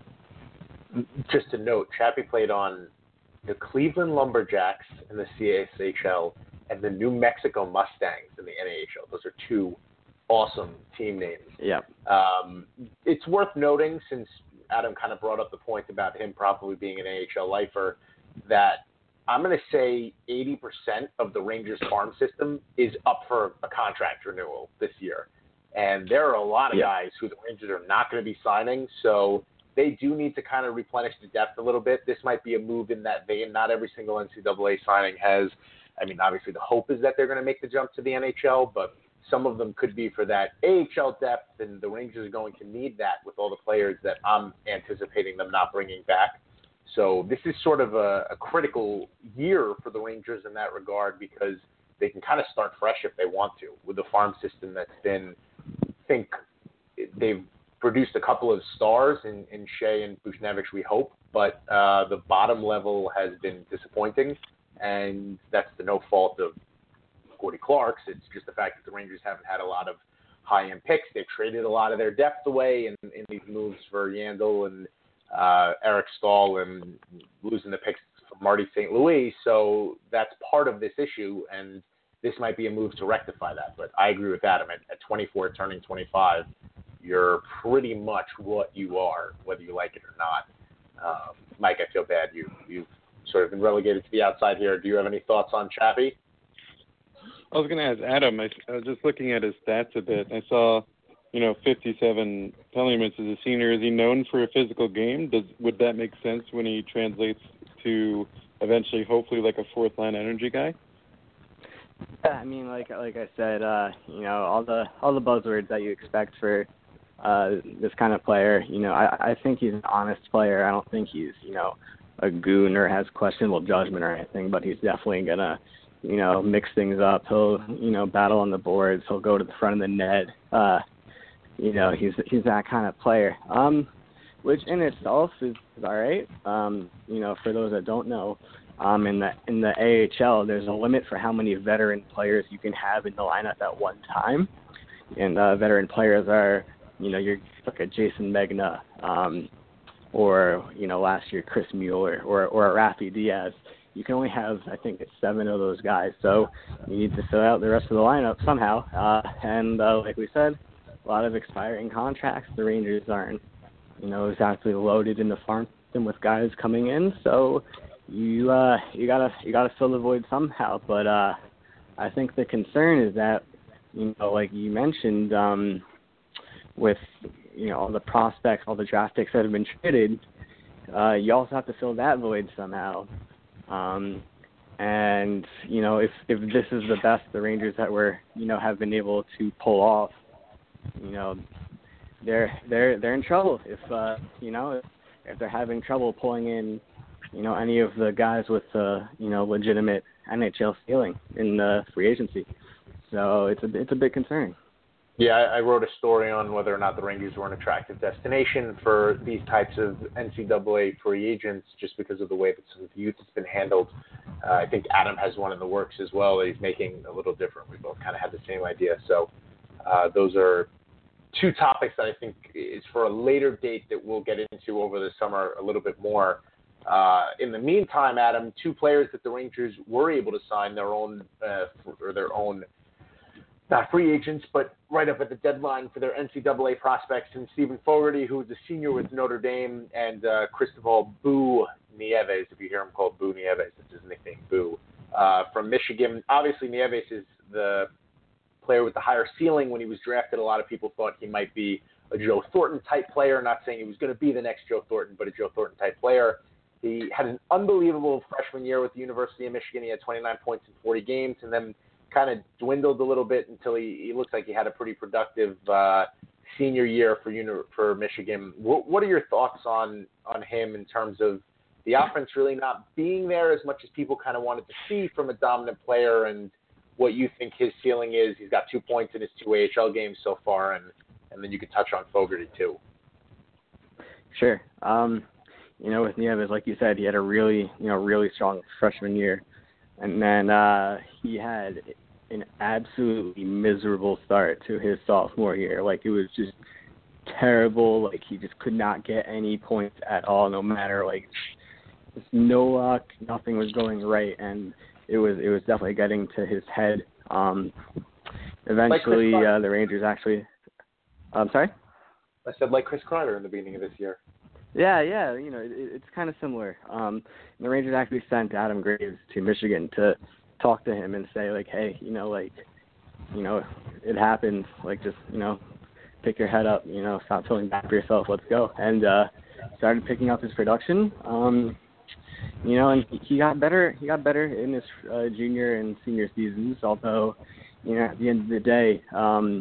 Just to note, Chappie played on the Cleveland Lumberjacks in the C S H L and the New Mexico Mustangs in the N A H L. Those are two awesome team names. Yeah. Um, it's worth noting, since Adam kind of brought up the point about him probably being an A H L lifer, that I'm going to say eighty percent of the Rangers farm system is up for a contract renewal this year. And there are a lot of yeah. guys who the Rangers are not going to be signing, so they do need to kind of replenish the depth a little bit. This might be a move in that vein. Not every single N C double A signing has, I mean, obviously the hope is that they're going to make the jump to the N H L, but some of them could be for that A H L depth, and the Rangers are going to need that with all the players that I'm anticipating them not bringing back. So this is sort of a, a critical year for the Rangers in that regard, because they can kind of start fresh if they want to with the farm system that's been, I think they've produced a couple of stars in, in Shea and Buchnevich, we hope, but uh, the bottom level has been disappointing, and that's the no fault of Gordy Clark's. It's just the fact that the Rangers haven't had a lot of high-end picks. They've traded a lot of their depth away in, in these moves for Yandel and uh, Eric Stahl, and losing the picks for Marty Saint Louis. So that's part of this issue, and this might be a move to rectify that. But I agree with Adam. At, at twenty-four, turning twenty-five, you're pretty much what you are, whether you like it or not. Um, Mike, I feel bad. You, you've sort of been relegated to the outside here. Do you have any thoughts on Chappie? I was going to ask Adam. I, I was just looking at his stats a bit. I saw, you know, fifty-seven penalty minutes as a senior. Is he known for a physical game? Does would that make sense when he translates to eventually, hopefully, like a fourth line energy guy? Yeah, I mean, like like I said, uh, you know, all the all the buzzwords that you expect for uh, this kind of player. You know, I, I think he's an honest player. I don't think he's, you know, a goon or has questionable judgment or anything. But he's definitely gonna, you know, mix things up. He'll, you know, battle on the boards. He'll go to the front of the net. Uh, you know, he's he's that kind of player. Um, which in itself is, is all right. Um, you know, for those that don't know, um, in the in the A H L, there's a limit for how many veteran players you can have in the lineup at one time. And uh, veteran players are, you know, you're like a Jason Megna, um, or you know, last year Chris Mueller, or or a Rafi Diaz. You can only have, I think, it's seven of those guys. So you need to fill out the rest of the lineup somehow. Uh, and uh, like we said, a lot of expiring contracts. The Rangers aren't, you know, exactly loaded in the farm system with guys coming in. So you uh, you gotta you gotta fill the void somehow. But uh, I think the concern is that you know, like you mentioned, um, with, you know, all the prospects, all the draft picks that have been traded, uh, you also have to fill that void somehow. Um, and, you know, if, if this is the best the Rangers that were, you know, have been able to pull off, you know, they're, they're, they're in trouble if, uh, you know, if, if they're having trouble pulling in, you know, any of the guys with, uh, you know, legitimate N H L ceiling in the free agency. So it's a, it's a big concern. Yeah, I, I wrote a story on whether or not the Rangers were an attractive destination for these types of N C double A free agents just because of the way that some of the youth has been handled. Uh, I think Adam has one in the works as well that he's making a little different. We both kind of had the same idea. So uh, those are two topics that I think is for a later date that we'll get into over the summer a little bit more. Uh, in the meantime, Adam, two players that the Rangers were able to sign their own uh, or their own not free agents, but right up at the deadline for their N C double A prospects, and Stephen Fogarty, who is a senior with Notre Dame, and uh, Cristobal Boo Nieves, if you hear him called Boo Nieves, that's his nickname, Boo, uh, from Michigan. Obviously, Nieves is the player with the higher ceiling. When he was drafted, a lot of people thought he might be a Joe Thornton-type player, not saying he was going to be the next Joe Thornton, but a Joe Thornton-type player. He had an unbelievable freshman year with the University of Michigan. He had twenty-nine points in forty games, and then kind of dwindled a little bit until he, he looks like he had a pretty productive uh, senior year for uni- for Michigan. What, what are your thoughts on, on him in terms of the offense really not being there as much as people kind of wanted to see from a dominant player, and what you think his ceiling is? He's got two points in his two A H L games so far, and, and then you could touch on Fogarty too. Sure. Um, you know, with Nieves, like you said, he had a really, you know, really strong freshman year. And then uh, he had an absolutely miserable start to his sophomore year. Like, it was just terrible. Like, he just could not get any points at all, no matter, like, just no luck. Nothing was going right, and it was it was definitely getting to his head. Um, eventually, like uh, the Rangers actually – I'm sorry? I said like Chris Kreider in the beginning of this year. Yeah, yeah, you know, it, it's kind of similar. Um, the Rangers actually sent Adam Graves to Michigan to talk to him and say, like, hey, you know, like, you know, it happens. Like, just, you know, pick your head up, you know, stop feeling bad for yourself, let's go. And uh, started picking up his production. Um, you know, and he got better. He got better in his uh, junior and senior seasons, although, you know, at the end of the day, um,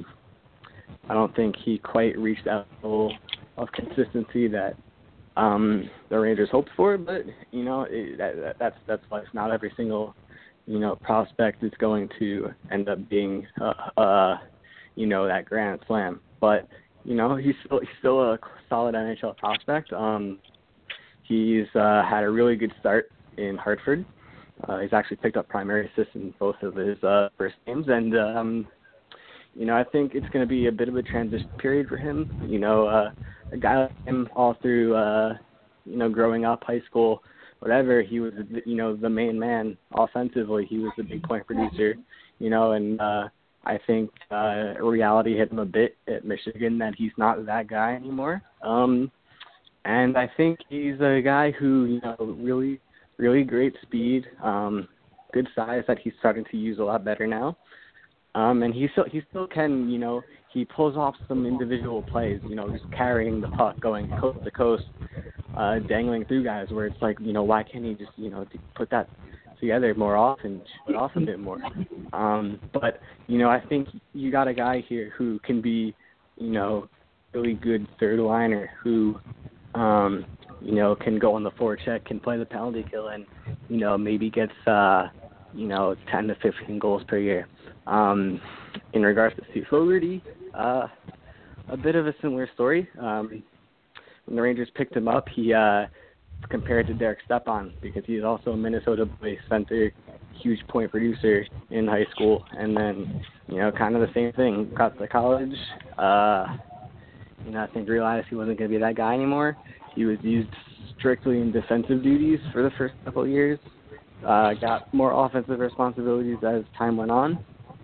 I don't think he quite reached that level of consistency that Um, the Rangers hoped for, but you know it, that, that's that's life. Not every single you know prospect is going to end up being uh, uh you know that grand slam. But you know he's still he's still a solid N H L prospect. Um, he's uh, had a really good start in Hartford. Uh, he's actually picked up primary assists in both of his uh, first games, and um, you know I think it's going to be a bit of a transition period for him. You know. Uh, A guy like him all through, uh, you know, growing up, high school, whatever, he was, you know, the main man offensively. He was the big point producer, you know, and uh, I think uh, reality hit him a bit at Michigan that he's not that guy anymore. Um, and I think he's a guy who, you know, really, really great speed, um, good size that he's starting to use a lot better now. Um, and he still he still can, you know, he pulls off some individual plays, you know, just carrying the puck, going coast to coast, uh, dangling through guys where it's like, you know, why can't he just, you know, put that together more often, show it off a bit more. Um, but, you know, I think you got a guy here who can be, you know, really good third liner who, um, you know, can go on the forecheck, can play the penalty kill, and, you know, maybe gets, uh, you know, ten to fifteen goals per year. Um, in regards to Steve Fogarty, uh, a bit of a similar story. Um, when the Rangers picked him up, he uh, compared to Derek Stepan because he's also a Minnesota boy center, huge point producer in high school, and then, you know, kind of the same thing. Got to college, uh, you know, I think realized he wasn't going to be that guy anymore. He was used strictly in defensive duties for the first couple of years. Uh, got more offensive responsibilities as time went on.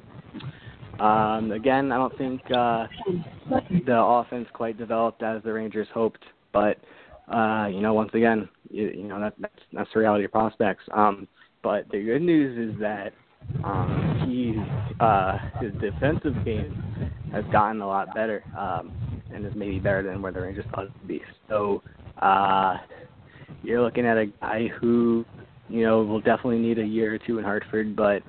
Um, again, I don't think uh, the offense quite developed as the Rangers hoped, but uh, you know, once again, you, you know that, that's that's the reality of prospects. Um, but the good news is that Um, he's uh, his defensive game has gotten a lot better, um, and is maybe better than where the Rangers thought it would be. So uh, you're looking at a guy who, you know, will definitely need a year or two in Hartford, but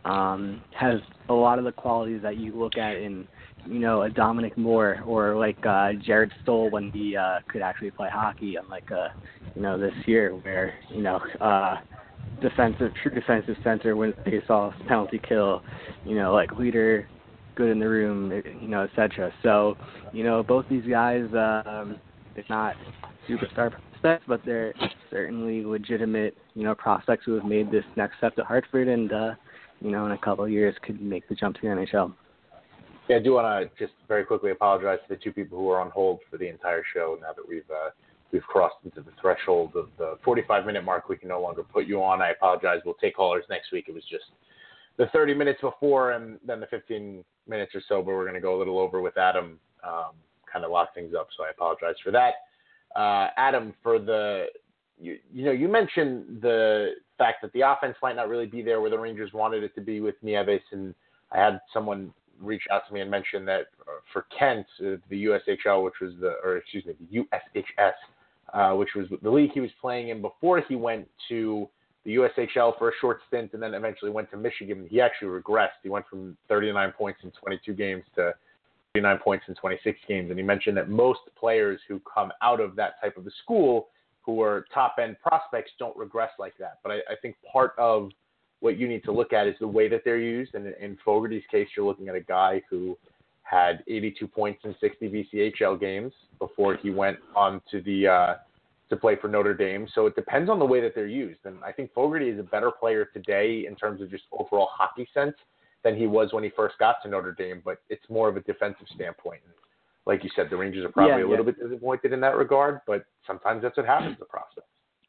um, has a lot of the qualities that you look at in, you know, a Dominic Moore or like uh, Jared Stoll when he uh, could actually play hockey, unlike, uh, you know, this year where, you know, uh, defensive, true defensive center wins face-off, penalty kill, you know, like leader, good in the room, you know, et cetera. So, you know, both these guys, um, they're not superstar prospects, but they're certainly legitimate, you know, prospects who have made this next step to Hartford and, uh, you know, in a couple of years could make the jump to the N H L. Yeah, I do want to just very quickly apologize to the two people who were on hold for the entire show. Now that we've uh, we've crossed into the threshold of the forty-five minute mark, we can no longer put you on. I apologize. We'll take callers next week. It was just the thirty minutes before and then the fifteen minutes or so, but we're going to go a little over with Adam, um, kind of lock things up. So I apologize for that. Uh, Adam, for the you, you know you mentioned the fact that the offense might not really be there where the Rangers wanted it to be with Nieves, and I had someone reach out to me and mention that for Kent, uh, the U S H L, which was the, or excuse me, the U S H S, uh, which was the league he was playing in before he went to the U S H L for a short stint and then eventually went to Michigan. He actually regressed. He went from thirty-nine points in twenty-two games to thirty-nine points in twenty-six games. And he mentioned that most players who come out of that type of a school who are top-end prospects don't regress like that. But I, I think part of what you need to look at is the way that they're used. And in Fogarty's case, you're looking at a guy who had eighty-two points in sixty V C H L games before he went on to the uh, to play for Notre Dame. So it depends on the way that they're used. And I think Fogarty is a better player today in terms of just overall hockey sense than he was when he first got to Notre Dame. But it's more of a defensive standpoint. And like you said, the Rangers are probably yeah, a little yeah. bit disappointed in that regard, but sometimes that's what happens in the process.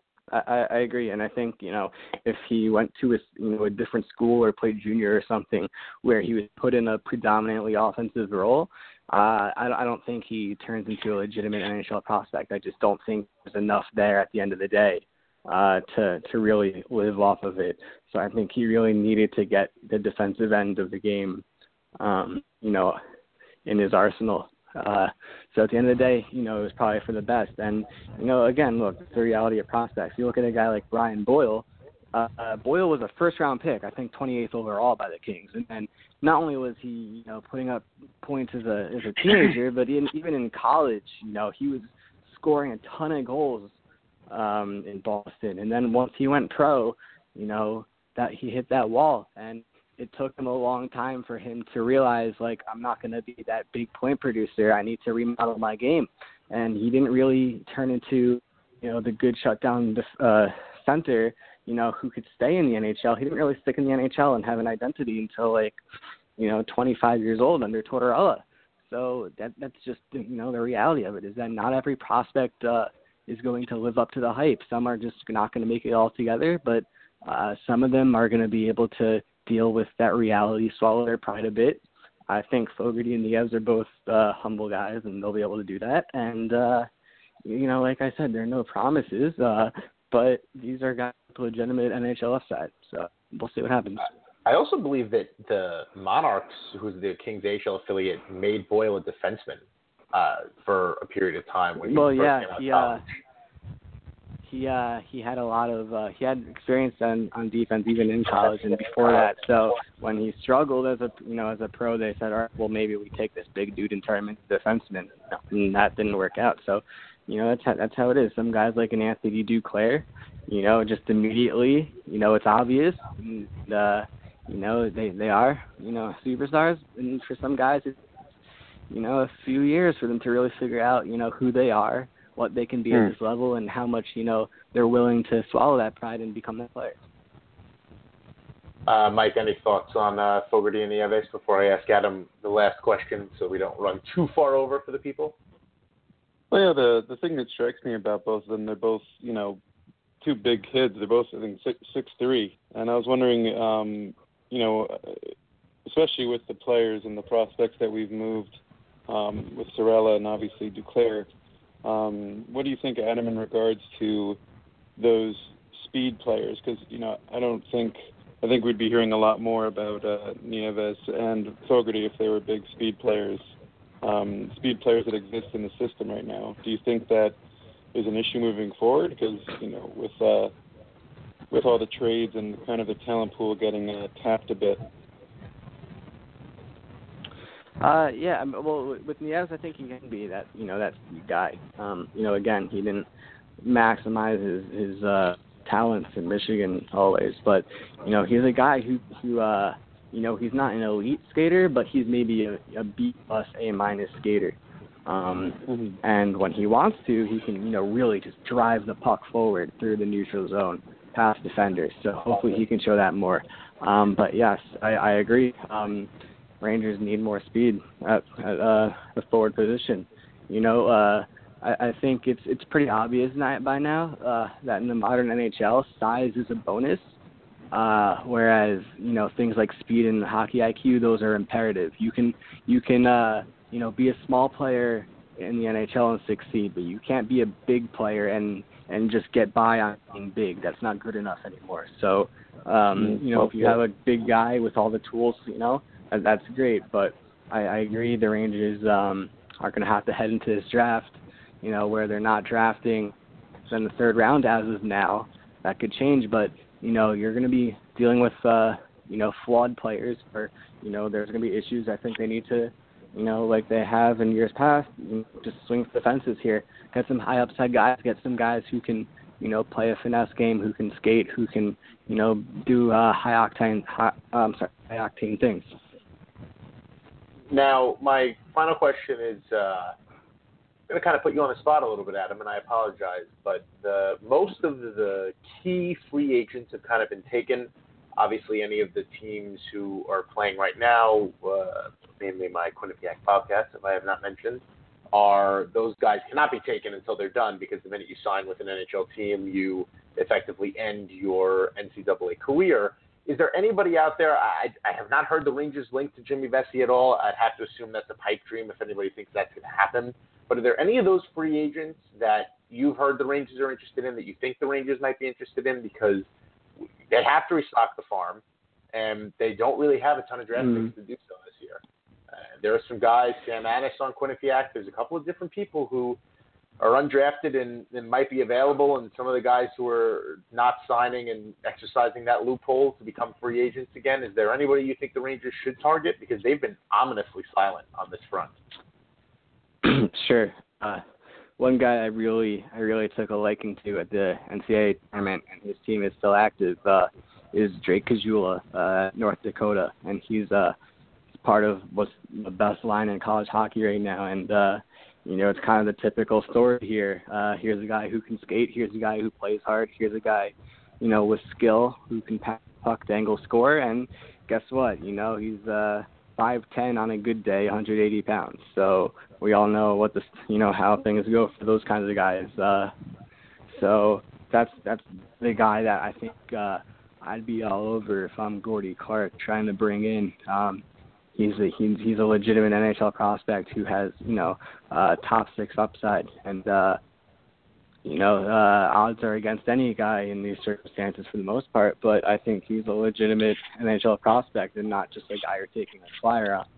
I, I agree, and I think, you know, if he went to a, you know, a different school or played junior or something where he was put in a predominantly offensive role, uh, I, I don't think he turns into a legitimate N H L prospect. I just don't think there's enough there at the end of the day uh, to to really live off of it. So I think he really needed to get the defensive end of the game, um, you know, in his arsenal. Uh, so at the end of the day, you know, it was probably for the best. And, you know, again, look, it's the reality of prospects. You look at a guy like Brian Boyle. Uh, uh, Boyle was a first-round pick, I think twenty-eighth overall by the Kings. And, and not only was he, you know, putting up points as a as a teenager, but in, even in college, you know, he was scoring a ton of goals um, in Boston. And then once he went pro, you know, that he hit that wall. And it took him a long time for him to realize, like, I'm not going to be that big point producer. I need to remodel my game. And he didn't really turn into, you know, the good shutdown uh, center, you know, who could stay in the N H L. He didn't really stick in the N H L and have an identity until, like, you know, twenty-five years old under Tortorella. So that that's just, you know, the reality of it is that not every prospect uh, is going to live up to the hype. Some are just not going to make it all together, but uh, some of them are going to be able to deal with that reality, swallow their pride a bit. I think Fogarty and Nieves are both uh, humble guys, and they'll be able to do that. And, uh, you know, like I said, there are no promises, uh, but these are guys with legitimate N H L upside. So we'll see what happens. I also believe that the Monarchs, who's the Kings A H L affiliate, made Boyle a defenseman uh, for a period of time when he well, first yeah, came out of he, college. uh, He uh he had a lot of uh, he had experience on, on defense even in college and before that. So when he struggled as a you know as a pro, they said, all right, well maybe we take this big dude and turn him into defenseman, and that didn't work out. So you know that's how, that's how it is. Some guys like an Anthony Duclair, you know, just immediately you know it's obvious, and, uh, you know they they are you know superstars, and for some guys it's you know a few years for them to really figure out you know who they are, what they can be hmm. at this level, and how much, you know, they're willing to swallow that pride and become that player. Uh, Mike, any thoughts on uh, Fogarty and Nieves before I ask Adam the last question so we don't run too far over for the people? Well, yeah, the, the thing that strikes me about both of them, they're both, you know, two big kids. They're both, I think, six, six three. And I was wondering, um, you know, especially with the players and the prospects that we've moved um, with Sorella and obviously Duclair, Um, what do you think, Adam, in regards to those speed players? Because, you know, I don't think I think we'd be hearing a lot more about uh, Nieves and Fogarty if they were big speed players, um, speed players that exist in the system right now. Do you think that is an issue moving forward? Because, you know, with uh, with all the trades and kind of the talent pool getting uh, tapped a bit. Uh, yeah, well, with Nieves, I think he can be that, you know, that guy. Um, you know, again, he didn't maximize his, his uh, talents in Michigan always, but, you know, he's a guy who, who uh, you know, he's not an elite skater, but he's maybe a, a B plus, A minus skater. Um, mm-hmm. And when he wants to, he can, you know, really just drive the puck forward through the neutral zone, past defenders. So hopefully he can show that more. Um, but yes, I, I agree. Um, Rangers need more speed at, at uh, the forward position. You know, uh, I, I think it's it's pretty obvious by now uh, that in the modern N H L, size is a bonus, uh, whereas you know things like speed and hockey I Q, those are imperative. You can you can uh, you know be a small player in the N H L and succeed, but you can't be a big player and and just get by on being big. That's not good enough anymore. So um, you know if you have a big guy with all the tools, you know. That's great, but I, I agree the Rangers um, are going to have to head into this draft, you know, where they're not drafting in the third round as of now. That could change, but, you know, you're going to be dealing with, uh, you know, flawed players, or, you know, there's going to be issues I think they need to, you know, like they have in years past, just swing for the fences here. Get some high upside guys, get some guys who can, you know, play a finesse game, who can skate, who can, you know, do uh, high octane, high, um, sorry, high octane things. Now, my final question is, uh, I'm going to kind of put you on the spot a little bit, Adam, and I apologize, but the, most of the key free agents have kind of been taken. Obviously, any of the teams who are playing right now, uh, namely my Quinnipiac Bobcats, if I have not mentioned, are those guys cannot be taken until they're done, because the minute you sign with an N H L team, you effectively end your N C double A career. Is there anybody out there? I, I have not heard the Rangers linked to Jimmy Vesey at all. I'd have to assume that's a pipe dream if anybody thinks that's going to happen. But are there any of those free agents that you've heard the Rangers are interested in, that you think the Rangers might be interested in? Because they have to restock the farm, and they don't really have a ton of draft picks mm. to do so this year. Uh, there are some guys, Sam Addis on Quinnipiac. There's a couple of different people who are undrafted and, and might be available, and some of the guys who are not signing and exercising that loophole to become free agents again. Is there anybody you think the Rangers should target? Because they've been ominously silent on this front. Sure. Uh, one guy I really I really took a liking to at the N C double A tournament, and his team is still active, uh, is Drake Kajula, uh, North Dakota, and he's uh, part of what's the best line in college hockey right now, and uh, you know, it's kind of the typical story here. Uh, here's a guy who can skate. Here's a guy who plays hard. Here's a guy, you know, with skill who can pass puck, dangle, score. And guess what? You know, he's uh, five ten on a good day, one hundred eighty pounds. So we all know what the, you know, how things go for those kinds of guys. Uh, so that's that's the guy that I think uh, I'd be all over if I'm Gordy Clark trying to bring in. Um, He's a he's, he's a legitimate N H L prospect who has, you know, uh, top six upside, and uh, you know uh, odds are against any guy in these circumstances for the most part. But I think he's a legitimate N H L prospect and not just a guy you're taking a flyer off.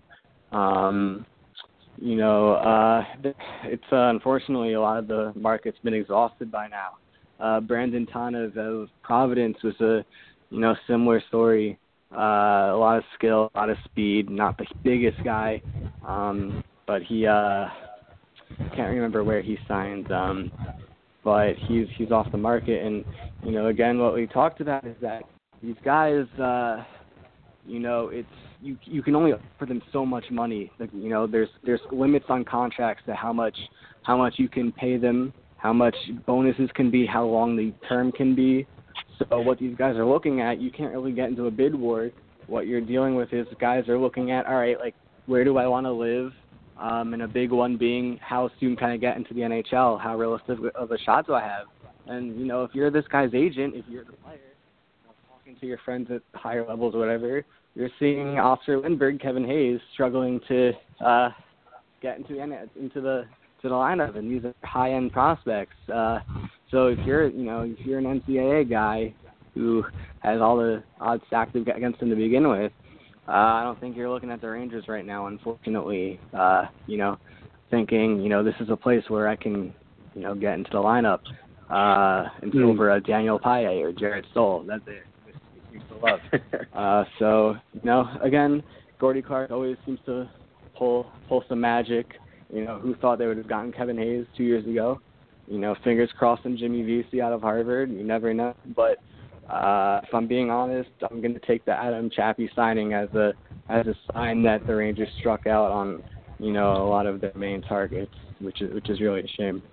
Um, you know, uh, it's uh, unfortunately a lot of the market's been exhausted by now. Uh, Brandon Tanev of Providence was a you know similar story. Uh, a lot of skill, a lot of speed, not the biggest guy, um, but he, uh, can't remember where he signed, um, but he's, he's off the market. And, you know, again, what we talked about is that these guys, uh, you know, it's, you, you can only offer them so much money. Like, you know, there's, there's limits on contracts to how much, how much you can pay them, how much bonuses can be, how long the term can be. So what these guys are looking at, you can't really get into a bid war. What you're dealing with is guys are looking at, all right, like, where do I want to live? Um, and a big one being, how soon can I get into the N H L? How realistic of a shot do I have? And, you know, if you're this guy's agent, if you're the player, you know, talking to your friends at higher levels or whatever, you're seeing Oscar Lindbergh, Kevin Hayes struggling to uh, get into the, into the to the lineup, and these are high-end prospects. Uh, so if you're, you know, if you're an N C double A guy, who has all the odds stacked against him to begin with, uh, I don't think you're looking at the Rangers right now, unfortunately. Uh, you know, thinking, you know, this is a place where I can, you know, get into the lineup uh, and mm. over a Daniel Paille or Jarrett Stoll. That's it. Seems to love. uh, so, you know, again, Gordy Clark always seems to pull pull some magic. You know, who thought they would have gotten Kevin Hayes two years ago? You know, fingers crossed on Jimmy Vesey out of Harvard. You never know. But uh, if I'm being honest, I'm going to take the Adam Chappie signing as a as a sign that the Rangers struck out on, you know, a lot of their main targets, which is which is really a shame.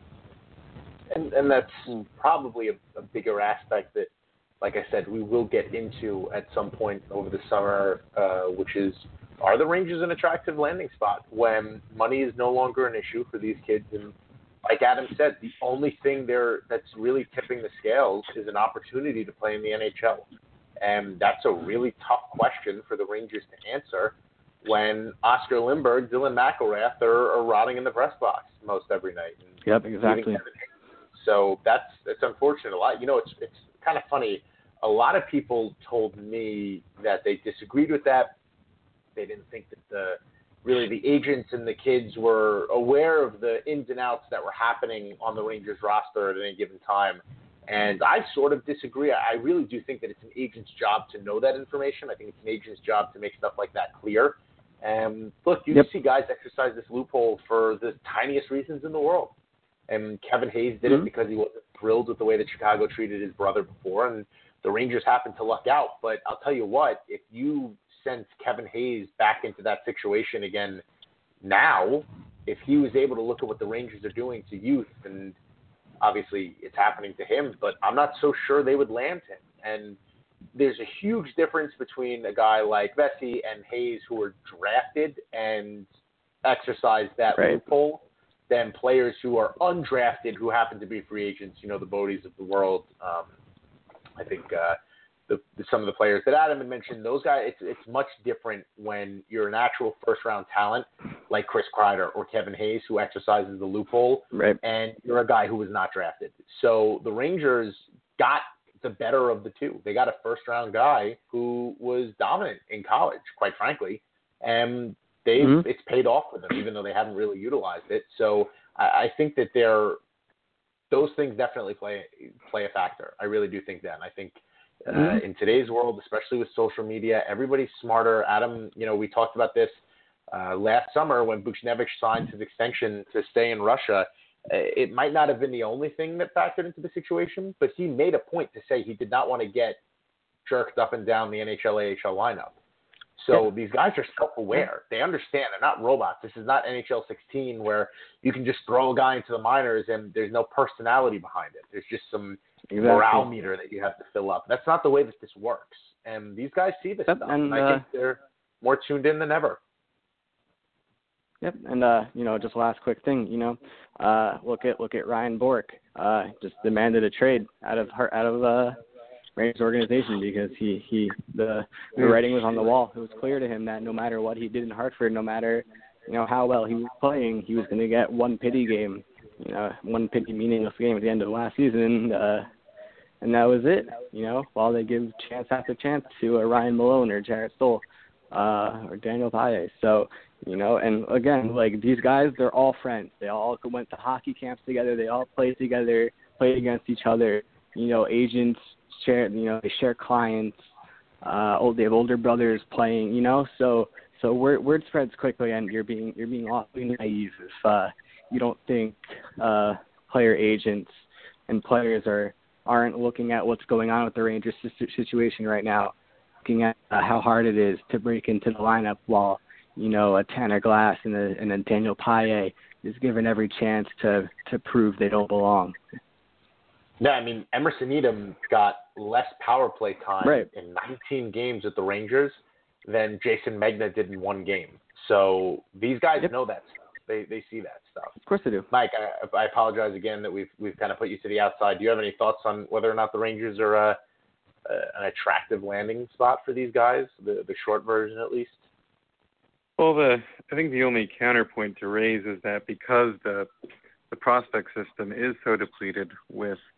And and that's probably a, a bigger aspect that, like I said, we will get into at some point over the summer, uh, which is, are the Rangers an attractive landing spot when money is no longer an issue for these kids? And like Adam said, the only thing there that's really tipping the scales is an opportunity to play in the N H L. And that's a really tough question for the Rangers to answer when Oscar Lindberg, Dylan McIlrath are, are rotting in the press box most every night. And yep, exactly. So that's it's unfortunate. A lot, you know, it's it's kind of funny. A lot of people told me that they disagreed with that. They didn't think that the really the agents and the kids were aware of the ins and outs that were happening on the Rangers roster at any given time. And I sort of disagree. I really do think that it's an agent's job to know that information. I think it's an agent's job to make stuff like that clear. And look, you yep. see guys exercise this loophole for the tiniest reasons in the world. And Kevin Hayes did mm-hmm. it because he wasn't thrilled with the way that Chicago treated his brother before, and the Rangers happened to luck out. But I'll tell you what, if you sent Kevin Hayes back into that situation again now, if he was able to look at what the Rangers are doing to youth, and obviously it's happening to him, but I'm not so sure they would land him. And there's a huge difference between a guy like Vesey and Hayes who were drafted and exercised that right. loophole than players who are undrafted who happen to be free agents, you know, the Bodies of the world. Um, I think uh, the, the, some of the players that Adam had mentioned, those guys, it's, it's much different when you're an actual first-round talent like Chris Kreider or Kevin Hayes who exercises the loophole, right. and you're a guy who was not drafted. So the Rangers got the better of the two. They got a first-round guy who was dominant in college, quite frankly, and They've, mm-hmm. it's paid off for them, even though they haven't really utilized it. So I, I think that they're, those things definitely play play a factor. I really do think that. And I think uh, mm-hmm. in today's world, especially with social media, everybody's smarter. Adam, you know, we talked about this uh, last summer when Buchnevich signed his extension to stay in Russia. It might not have been the only thing that factored into the situation, but he made a point to say he did not want to get jerked up and down the N H L A H L lineup. So these guys are self-aware. They understand. They're not robots. This is not N H L sixteen where you can just throw a guy into the minors and there's no personality behind it. There's just some exactly. morale meter that you have to fill up. That's not the way that this works. And these guys see this yep, stuff. And, and I uh, think they're more tuned in than ever. Yep. And, uh, you know, just last quick thing, you know, uh, look at look at Ryan Bourque. Uh, just demanded a trade out of her, out of uh, Rangers organization because he, he the the writing was on the wall. It was clear to him that no matter what he did in Hartford, no matter, you know, how well he was playing, he was going to get one pity game, you know, one pity meaningless game at the end of last season, uh, and that was it. You know, while they give chance after chance to uh, Ryan Malone or Jarrett Stoll uh, or Daniel Paille. So, you know, and again, like these guys, they're all friends. They all went to hockey camps together. They all played together, played against each other. You know, agents share, you know, they share clients. Uh, old, they have older brothers playing, you know. So, so word word spreads quickly, and you're being you're being awfully naive if uh, you don't think uh, player agents and players are aren't looking at what's going on with the Rangers situation right now, looking at uh, how hard it is to break into the lineup while, you know, a Tanner Glass and a, and a Daniel Paille is given every chance to to prove they don't belong. Yeah, I mean, Emerson Edom got less power play time right. in nineteen games with the Rangers than Jason Megna did in one game. So these guys yep. know that stuff. They they see that stuff. Of course they do. Mike, I, I apologize again that we've we've kind of put you to the outside. Do you have any thoughts on whether or not the Rangers are a, a, an attractive landing spot for these guys, the the short version at least? Well, the I think the only counterpoint to raise is that because the the prospect system is so depleted with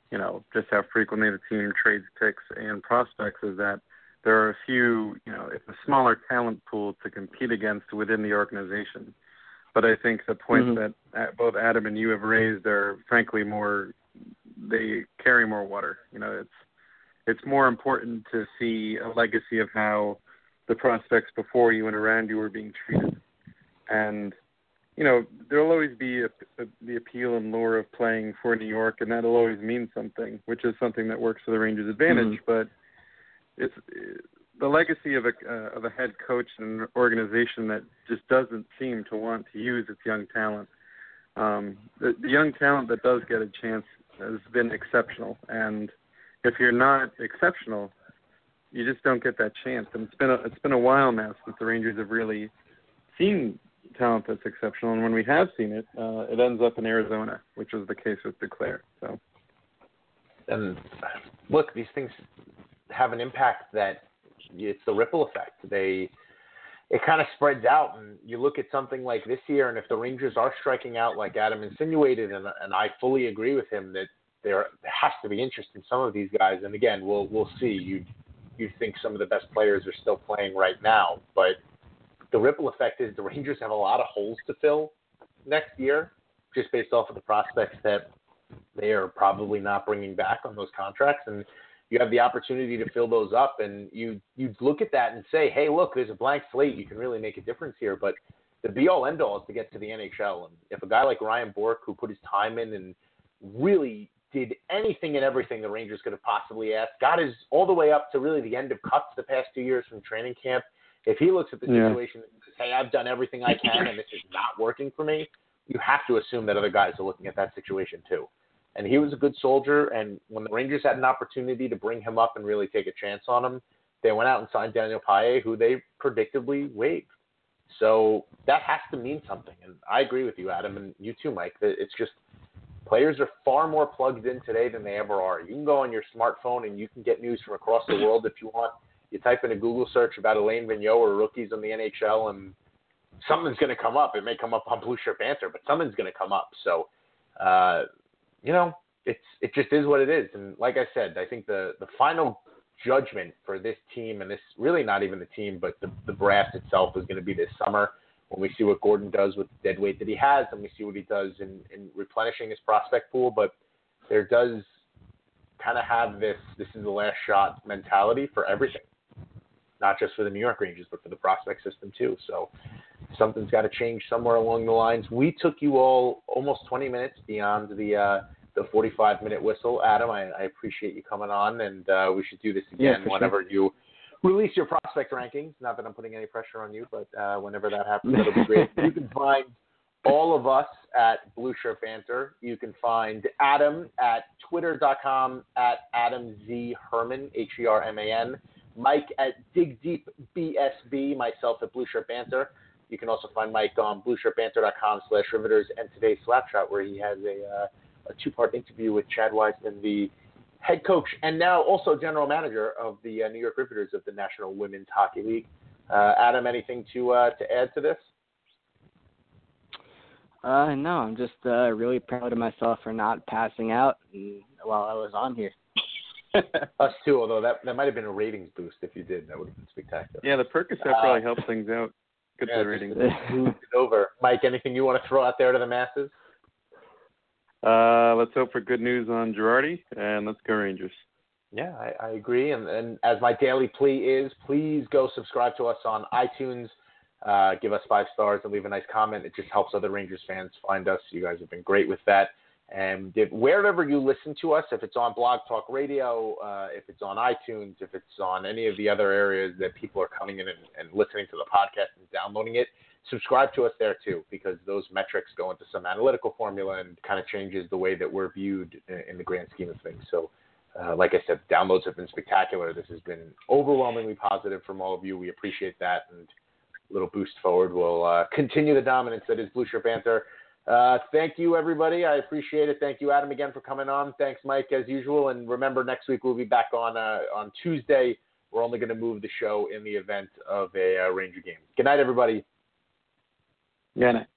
you know, just how frequently the team trades picks and prospects is that there are a few, you know, it's a smaller talent pool to compete against within the organization. But I think the points mm-hmm. that both Adam and you have raised are frankly more, they carry more water. You know, it's it's more important to see a legacy of how the prospects before you and around you were being treated. And, you know, there'll always be a, a, the appeal and lure of playing for New York, and that'll always mean something, which is something that works to the Rangers' advantage. Mm-hmm. But it's the legacy of a uh, of a head coach and an organization that just doesn't seem to want to use its young talent. Um, the, the young talent that does get a chance has been exceptional, and if you're not exceptional, you just don't get that chance. And it's been a, it's been a while now since the Rangers have really seen talent that's exceptional, and when we have seen it, uh, it ends up in Arizona, which was the case with Duclair. So, and look, these things have an impact that it's the ripple effect. They it kind of spreads out, and you look at something like this year, and if the Rangers are striking out like Adam insinuated, and, and I fully agree with him that there has to be interest in some of these guys. And again, we'll we'll see. You you think some of the best players are still playing right now, but the ripple effect is the Rangers have a lot of holes to fill next year, just based off of the prospects that they are probably not bringing back on those contracts, and you have the opportunity to fill those up, and you you look at that and say, hey, look, there's a blank slate. You can really make a difference here. But the be-all, end-all is to get to the N H L. And if a guy like Ryan Bourque, who put his time in and really did anything and everything the Rangers could have possibly asked, got his all the way up to really the end of cuts the past two years from training camp, if he looks at the yeah. situation and says, hey, I've done everything I can and this is not working for me, you have to assume that other guys are looking at that situation too. And he was a good soldier, and when the Rangers had an opportunity to bring him up and really take a chance on him, they went out and signed Daniel Paille, who they predictably waived. So that has to mean something. And I agree with you, Adam, and you too, Mike, that it's just players are far more plugged in today than they ever are. You can go on your smartphone and you can get news from across the world if you want. You type in a Google search about Alain Vigneault or rookies in the N H L, and something's going to come up. It may come up on Blue Shirt Banter, but something's going to come up. So, uh, you know, it's it just is what it is. And like I said, I think the, the final judgment for this team, and this really not even the team, but the, the brass itself is going to be this summer when we see what Gordon does with the dead weight that he has, and we see what he does in, in replenishing his prospect pool. But there does kind of have this, this is the last shot mentality for everything, not just for the New York Rangers, but for the prospect system too. So something's got to change somewhere along the lines. We took you all almost twenty minutes beyond the uh, the forty-five minute whistle. Adam, I, I appreciate you coming on, and uh, we should do this again yeah, whenever sure. you release your prospect rankings. Not that I'm putting any pressure on you, but uh, whenever that happens, that'll be great. You can find all of us at Blue Shirt Banter. You can find Adam at twitter dot com at Adam Z Herman, H E R M A N. Mike at Dig Deep B S B, myself at Blue Shirt Banter. You can also find Mike on blue shirt banter dot com slash riveters and today's Slapshot, where he has a, uh, a two-part interview with Chad Wiseman, the head coach and now also general manager of the uh, New York Riveters of the National Women's Hockey League. Uh, Adam, anything to uh, to add to this? Uh, no, I'm just uh, really proud of myself for not passing out while I was on here. Us too, although that, that might have been a ratings boost if you did. That would have been spectacular. Yeah, the Percocet uh, probably helped things out. Good yeah, for the ratings. Moved it over. Mike, anything you want to throw out there to the masses? Uh, let's hope for good news on Girardi, and let's go Rangers. Yeah, I, I agree. And, and as my daily plea is, please go subscribe to us on iTunes. Uh, give us five stars and leave a nice comment. It just helps other Rangers fans find us. You guys have been great with that. And if, wherever you listen to us, if it's on Blog Talk Radio, uh, if it's on iTunes, if it's on any of the other areas that people are coming in and, and listening to the podcast and downloading it, subscribe to us there too, because those metrics go into some analytical formula and kind of changes the way that we're viewed in, in the grand scheme of things. So, uh, like I said, downloads have been spectacular. This has been overwhelmingly positive from all of you. We appreciate that, and a little boost forward will uh, continue the dominance that is Blue Shirt Banter. Uh, thank you, everybody. I appreciate it. Thank you, Adam, again for coming on. Thanks, Mike, as usual. And remember, next week we'll be back on uh, on Tuesday. We're only going to move the show in the event of a uh, Ranger game. Good night, everybody. Good night.